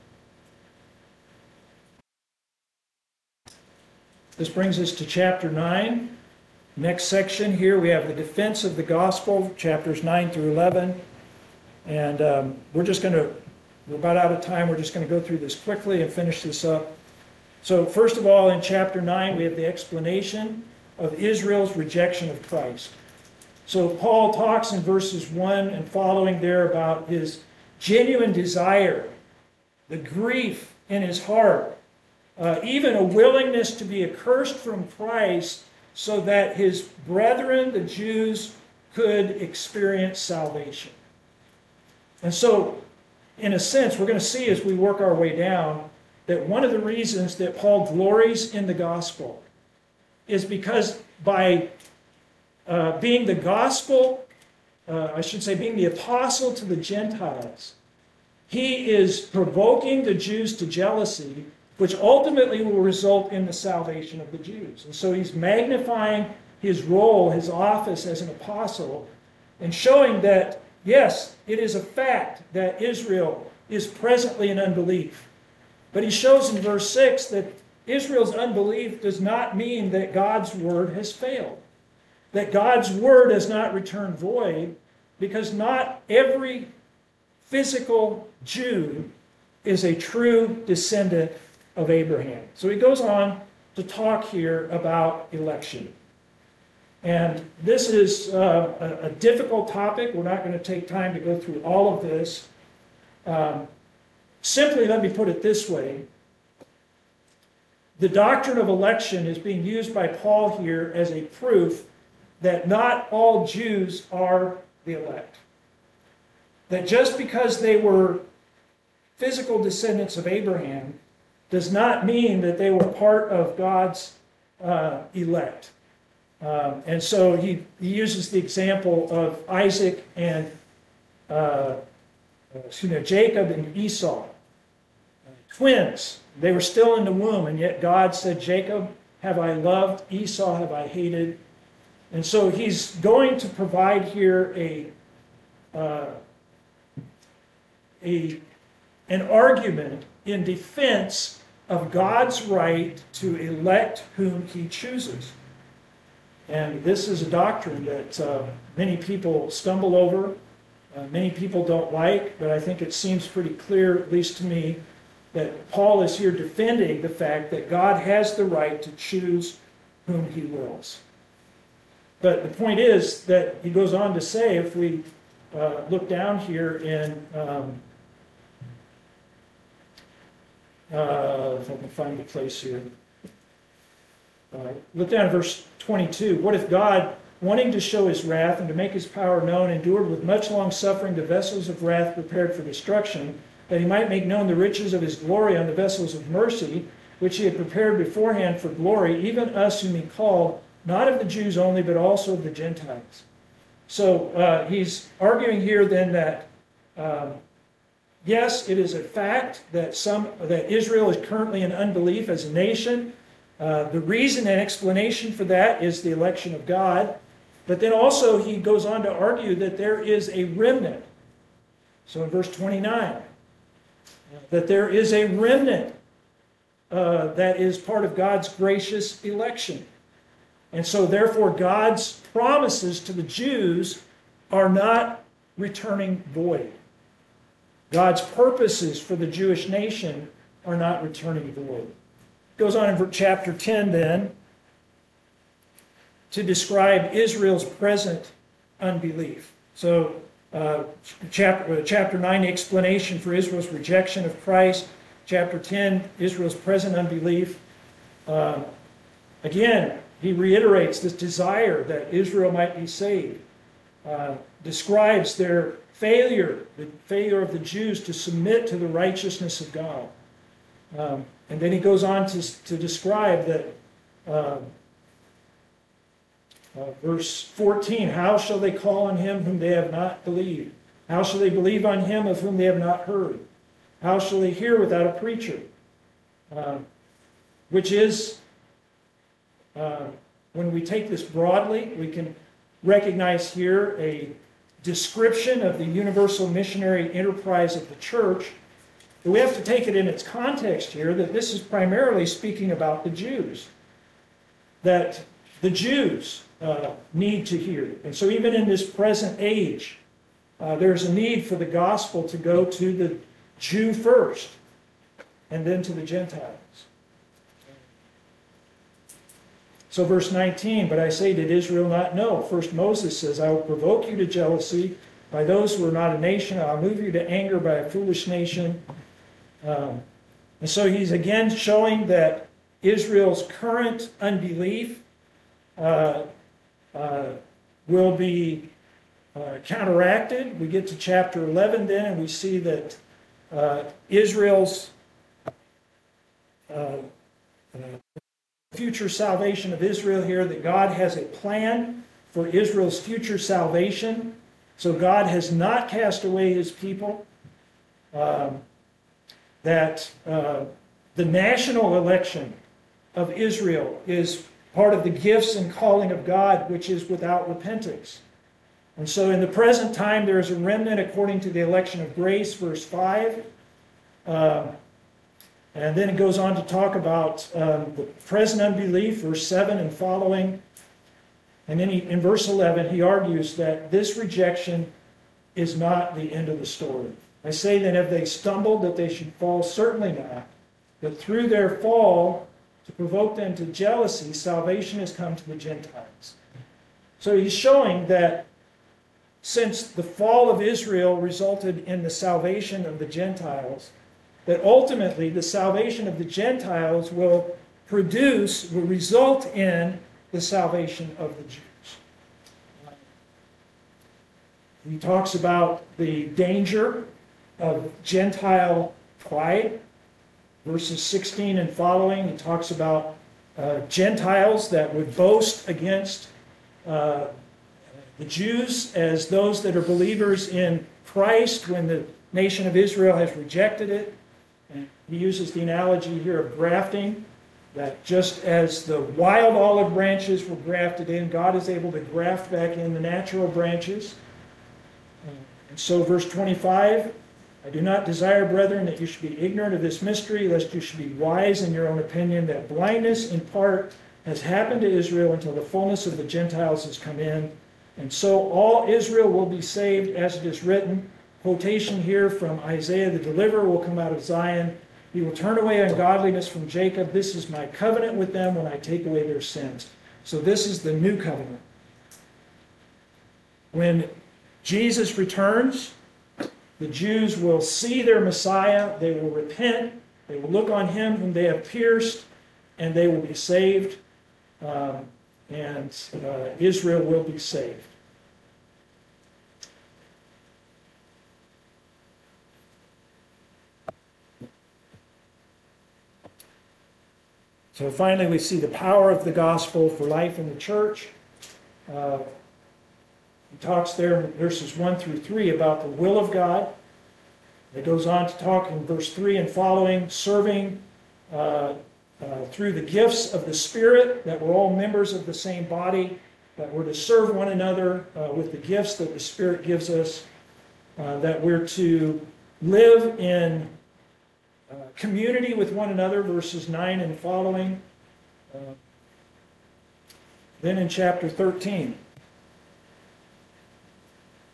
S1: This brings us to chapter nine. Next section here we have the defense of the gospel, chapters nine through eleven. And um, we're just going to, we're about out of time, we're just going to go through this quickly and finish this up. So first of all, in chapter nine, we have the explanation of Israel's rejection of Christ. So Paul talks in verses one and following there about his genuine desire, the grief in his heart, uh, even a willingness to be accursed from Christ so that his brethren, the Jews, could experience salvation. And so, in a sense, we're going to see as we work our way down that one of the reasons that Paul glories in the gospel is because by uh, being the gospel, uh, I should say being the apostle to the Gentiles, he is provoking the Jews to jealousy, which ultimately will result in the salvation of the Jews. And so he's magnifying his role, his office as an apostle, and showing that, yes, it is a fact that Israel is presently in unbelief. But he shows in verse six that Israel's unbelief does not mean that God's word has failed. That God's word has not returned void, because not every physical Jew is a true descendant of Abraham. So he goes on to talk here about election. And this is uh, a, a difficult topic. We're not going to take time to go through all of this. Um, simply, let me put it this way. The doctrine of election is being used by Paul here as a proof that not all Jews are the elect. That just because they were physical descendants of Abraham does not mean that they were part of God's uh, elect. Um, and so he, he uses the example of Isaac and uh, excuse me, Jacob and Esau, uh, twins. They were still in the womb, and yet God said, Jacob have I loved, Esau have I hated. And so he's going to provide here a, uh, a, an argument in defense of God's right to elect whom he chooses. And this is a doctrine that uh, many people stumble over, uh, many people don't like, but I think it seems pretty clear, at least to me, that Paul is here defending the fact that God has the right to choose whom he wills. But the point is that he goes on to say, if we uh, look down here in, um, uh, if I can find the place here, uh, look down at verse twenty-two. What if God, wanting to show his wrath and to make his power known, endured with much long suffering the vessels of wrath prepared for destruction, that he might make known the riches of his glory on the vessels of mercy, which he had prepared beforehand for glory, even us whom he called, not of the Jews only, but also of the Gentiles. So uh, he's arguing here then that, um, yes, it is a fact that some that Israel is currently in unbelief as a nation. Uh, the reason and explanation for that is the election of God. But then also he goes on to argue that there is a remnant. So in verse twenty-nine, that there is a remnant uh, that is part of God's gracious election. And so therefore God's promises to the Jews are not returning void. God's purposes for the Jewish nation are not returning void. Goes on in chapter ten then to describe Israel's present unbelief. So uh, chapter, chapter nine, the explanation for Israel's rejection of Christ. Chapter ten, Israel's present unbelief. Uh, again, he reiterates this desire that Israel might be saved. Uh, describes their failure, the failure of the Jews to submit to the righteousness of God. Um, and then he goes on to, to describe that, uh, uh, verse fourteen, how shall they call on him whom they have not believed? How shall they believe on him of whom they have not heard? How shall they hear without a preacher? Uh, which is, uh, when we take this broadly, we can recognize here a description of the universal missionary enterprise of the church. But we have to take it in its context here that this is primarily speaking about the Jews. That the Jews uh, need to hear. And so even in this present age, uh, there's a need for the gospel to go to the Jew first, and then to the Gentiles. So verse nineteen, but I say, did Israel not know? First Moses says, I will provoke you to jealousy by those who are not a nation. I'll move you to anger by a foolish nation. Um, and so he's again showing that Israel's current unbelief uh, uh, will be uh, counteracted. We get to chapter eleven then, and we see that uh, Israel's uh, uh, future salvation of Israel here, that God has a plan for Israel's future salvation. So God has not cast away his people. Um, that uh, the national election of Israel is part of the gifts and calling of God, which is without repentance. And so in the present time, there is a remnant according to the election of grace, verse five. Um, And then it goes on to talk about um, the present unbelief, verse seven and following. And then he, in verse eleven, he argues that this rejection is not the end of the story. I say then, have they stumbled that they should fall? Certainly not. But through their fall, to provoke them to jealousy, salvation has come to the Gentiles. So he's showing that since the fall of Israel resulted in the salvation of the Gentiles, that ultimately the salvation of the Gentiles will produce, will result in the salvation of the Jews. He talks about the danger of Gentile pride, verses sixteen and following. He talks about uh, Gentiles that would boast against uh, the Jews as those that are believers in Christ when the nation of Israel has rejected it. And he uses the analogy here of grafting, that just as the wild olive branches were grafted in, God is able to graft back in the natural branches. And so verse twenty-five, I do not desire, brethren, that you should be ignorant of this mystery, lest you should be wise in your own opinion, that blindness in part has happened to Israel until the fullness of the Gentiles has come in. And so all Israel will be saved, as it is written. Quotation here from Isaiah, the deliverer will come out of Zion. He will turn away ungodliness from Jacob. This is my covenant with them when I take away their sins. So this is the new covenant. When Jesus returns, the Jews will see their Messiah. They will repent. They will look on him whom they have pierced, and they will be saved. Um, and uh, Israel will be saved. So finally, we see the power of the gospel for life in the church. Uh, he talks there in verses one through three about the will of God. It goes on to talk in verse three and following, serving uh, uh, through the gifts of the Spirit, that we're all members of the same body, that we're to serve one another uh, with the gifts that the Spirit gives us, uh, that we're to live in Uh, community with one another, verses nine and following. Uh, then in chapter thirteen,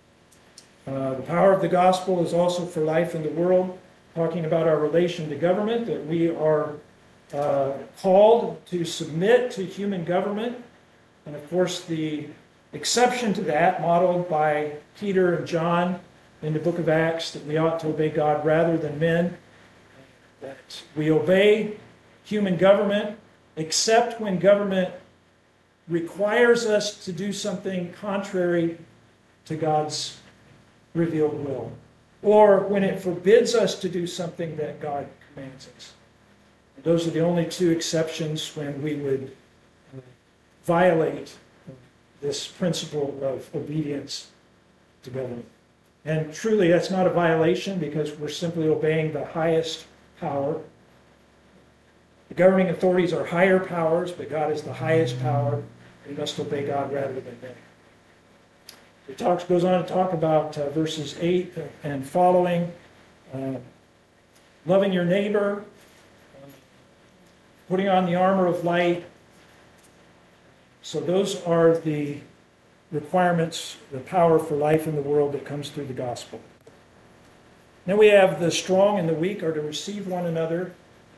S1: Uh, the power of the gospel is also for life in the world, talking about our relation to government, that we are uh, called to submit to human government. And of course, the exception to that, modeled by Peter and John in the book of Acts, that we ought to obey God rather than men, that we obey human government except when government requires us to do something contrary to God's revealed will, or when it forbids us to do something that God commands us. And those are the only two exceptions when we would violate this principle of obedience to government. And truly, that's not a violation because we're simply obeying the highest power. The governing authorities are higher powers, but God is the highest power. We must obey God rather than men. It talks, goes on to talk about uh, verses eight and following, uh, loving your neighbor, uh, putting on the armor of light. So those are the requirements, the power for life in the world that comes through the gospel. Then we have the strong and the weak are to receive one another.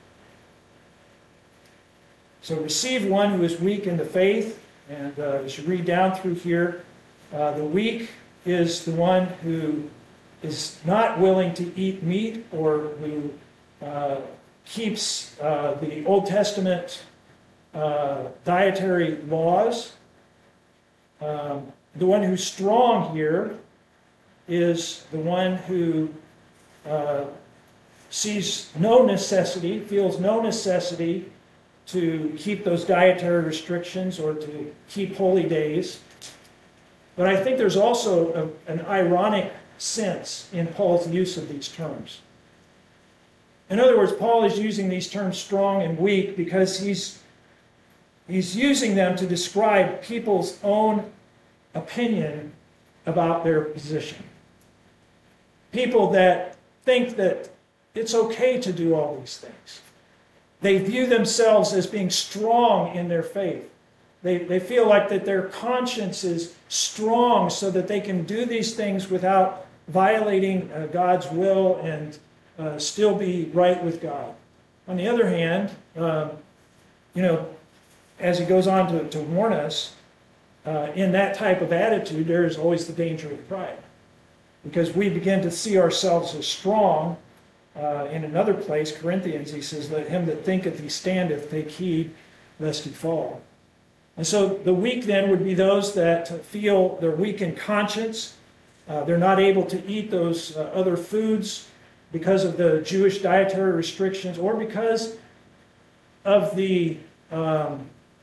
S1: So receive one who is weak in the faith. And uh, as you read down through here, uh, the weak is the one who is not willing to eat meat or who uh, keeps uh, the Old Testament uh, dietary laws. Um, the one who's strong here is the one who uh, sees no necessity, feels no necessity to keep those dietary restrictions or to keep holy days. But I think there's also a, an ironic sense in Paul's use of these terms. In other words, Paul is using these terms strong and weak because he's, he's using them to describe people's own opinion about their position. People that think that it's okay to do all these things. They view themselves as being strong in their faith. They, they feel like that their conscience is strong so that they can do these things without violating uh, God's will and uh, still be right with God. On the other hand, um, you know, as he goes on to, to warn us, uh, in that type of attitude, there is always the danger of pride. Because we begin to see ourselves as strong. Uh, in another place, Corinthians, he says, let him that thinketh he standeth take heed lest he fall. And so the weak then would be those that feel they're weak in conscience. Uh, they're not able to eat those uh, other foods because of the Jewish dietary restrictions or because of the, um,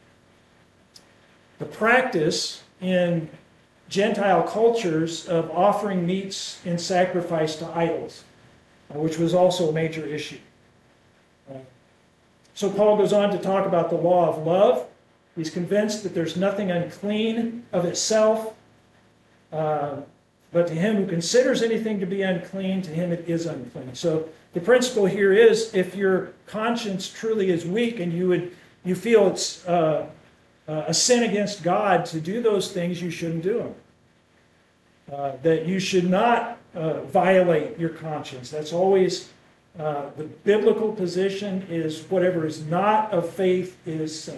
S1: the practice in Gentile cultures of offering meats in sacrifice to idols, which was also a major issue. Uh, so Paul goes on to talk about the law of love. He's convinced that there's nothing unclean of itself, uh, but to him who considers anything to be unclean, to him it is unclean. So the principle here is if your conscience truly is weak and you would you feel it's uh, uh, a sin against God to do those things, you shouldn't do them. Uh, that you should not uh, violate your conscience. That's always uh, the biblical position is whatever is not of faith is sin.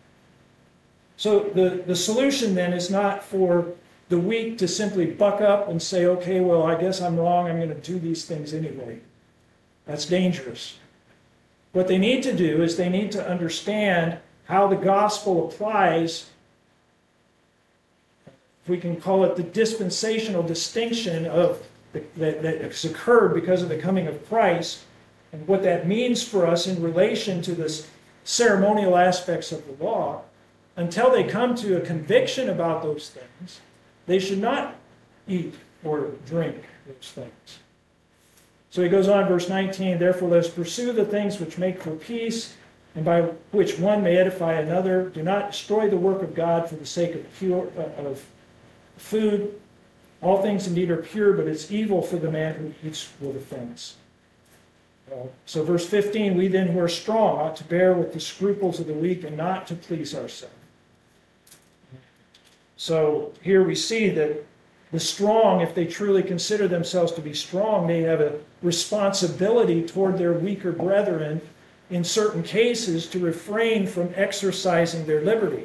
S1: So the, the solution then is not for the weak to simply buck up and say, okay, well, I guess I'm wrong, I'm going to do these things anyway. That's dangerous. What they need to do is they need to understand how the gospel applies, if we can call it the dispensational distinction of the, that, that has occurred because of the coming of Christ, and what that means for us in relation to this ceremonial aspects of the law. Until they come to a conviction about those things, they should not eat or drink those things. So he goes on, verse nineteen, therefore let us pursue the things which make for peace, and by which one may edify another. Do not destroy the work of God for the sake of pure uh, of food. All things indeed are pure, but it's evil for the man who eats with offense. Uh, so verse fifteen, we then who are strong ought to bear with the scruples of the weak and not to please ourselves. So here we see that The strong, if they truly consider themselves to be strong, they have a responsibility toward their weaker brethren in certain cases to refrain from exercising their liberty.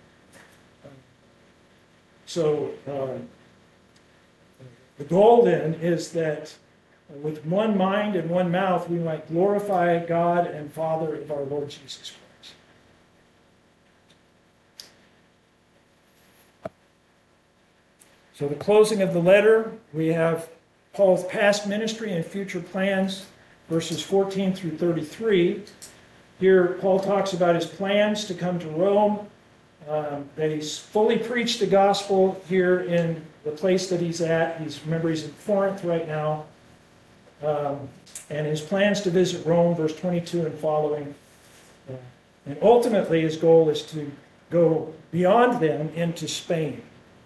S1: So uh, the goal then is that with one mind and one mouth we might glorify God and Father of our Lord Jesus Christ. So the closing of the letter, we have Paul's past ministry and future plans, verses fourteen through thirty-three. Here Paul talks about his plans to come to Rome, um, that he's fully preached the gospel here in the place that he's at. He's, remember, he's in Corinth right now. Um, and his plans to visit Rome, verse twenty-two and following. Uh, and ultimately his goal is to go beyond them into Spain.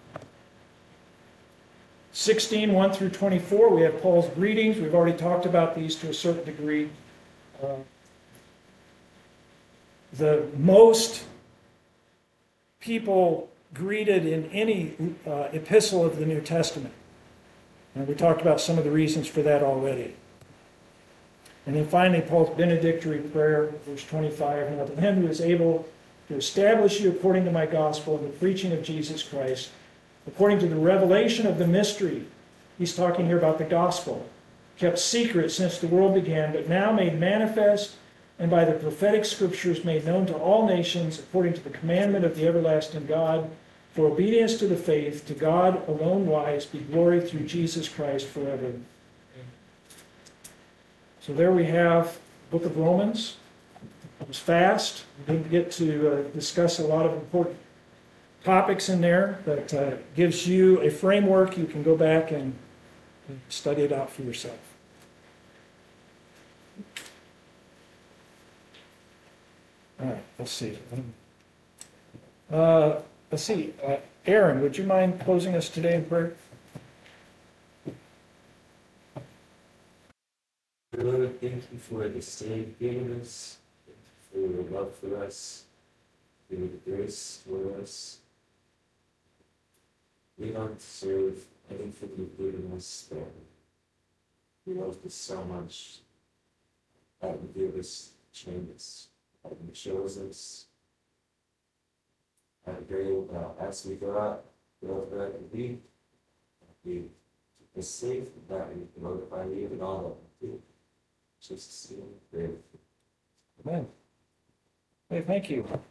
S1: sixteen, one through twenty-four, we have Paul's greetings. We've already talked about these to a certain degree. Uh, the most people greeted in any uh, epistle of the New Testament. And we talked about some of the reasons for that already. And then finally, Paul's benedictory prayer, verse twenty-five, "Now to him who is able to establish you according to my gospel and the preaching of Jesus Christ, according to the revelation of the mystery," he's talking here about the gospel, "kept secret since the world began, but now made manifest, and by the prophetic scriptures made known to all nations, according to the commandment of the everlasting God, for obedience to the faith, to God alone wise, be glory through Jesus Christ forever." So there we have the book of Romans. It was fast. We didn't get to uh, discuss a lot of important topics in there, but uh, gives you a framework. You can go back and study it out for yourself. All right, let's see. Uh, let's see. Uh, Aaron, would you mind closing us today in prayer?
S3: Lord, thank you for this day you've given us. Thank you for your love for us, for your grace for us. We don't deserve anything you've given us, but you love us so much that you give us changes, that you shows us. I pray that as we go out, go out and be, we keep us safe, that we glorify you in all that we do. Jesus' name, pray.
S1: Amen. Hey, thank you.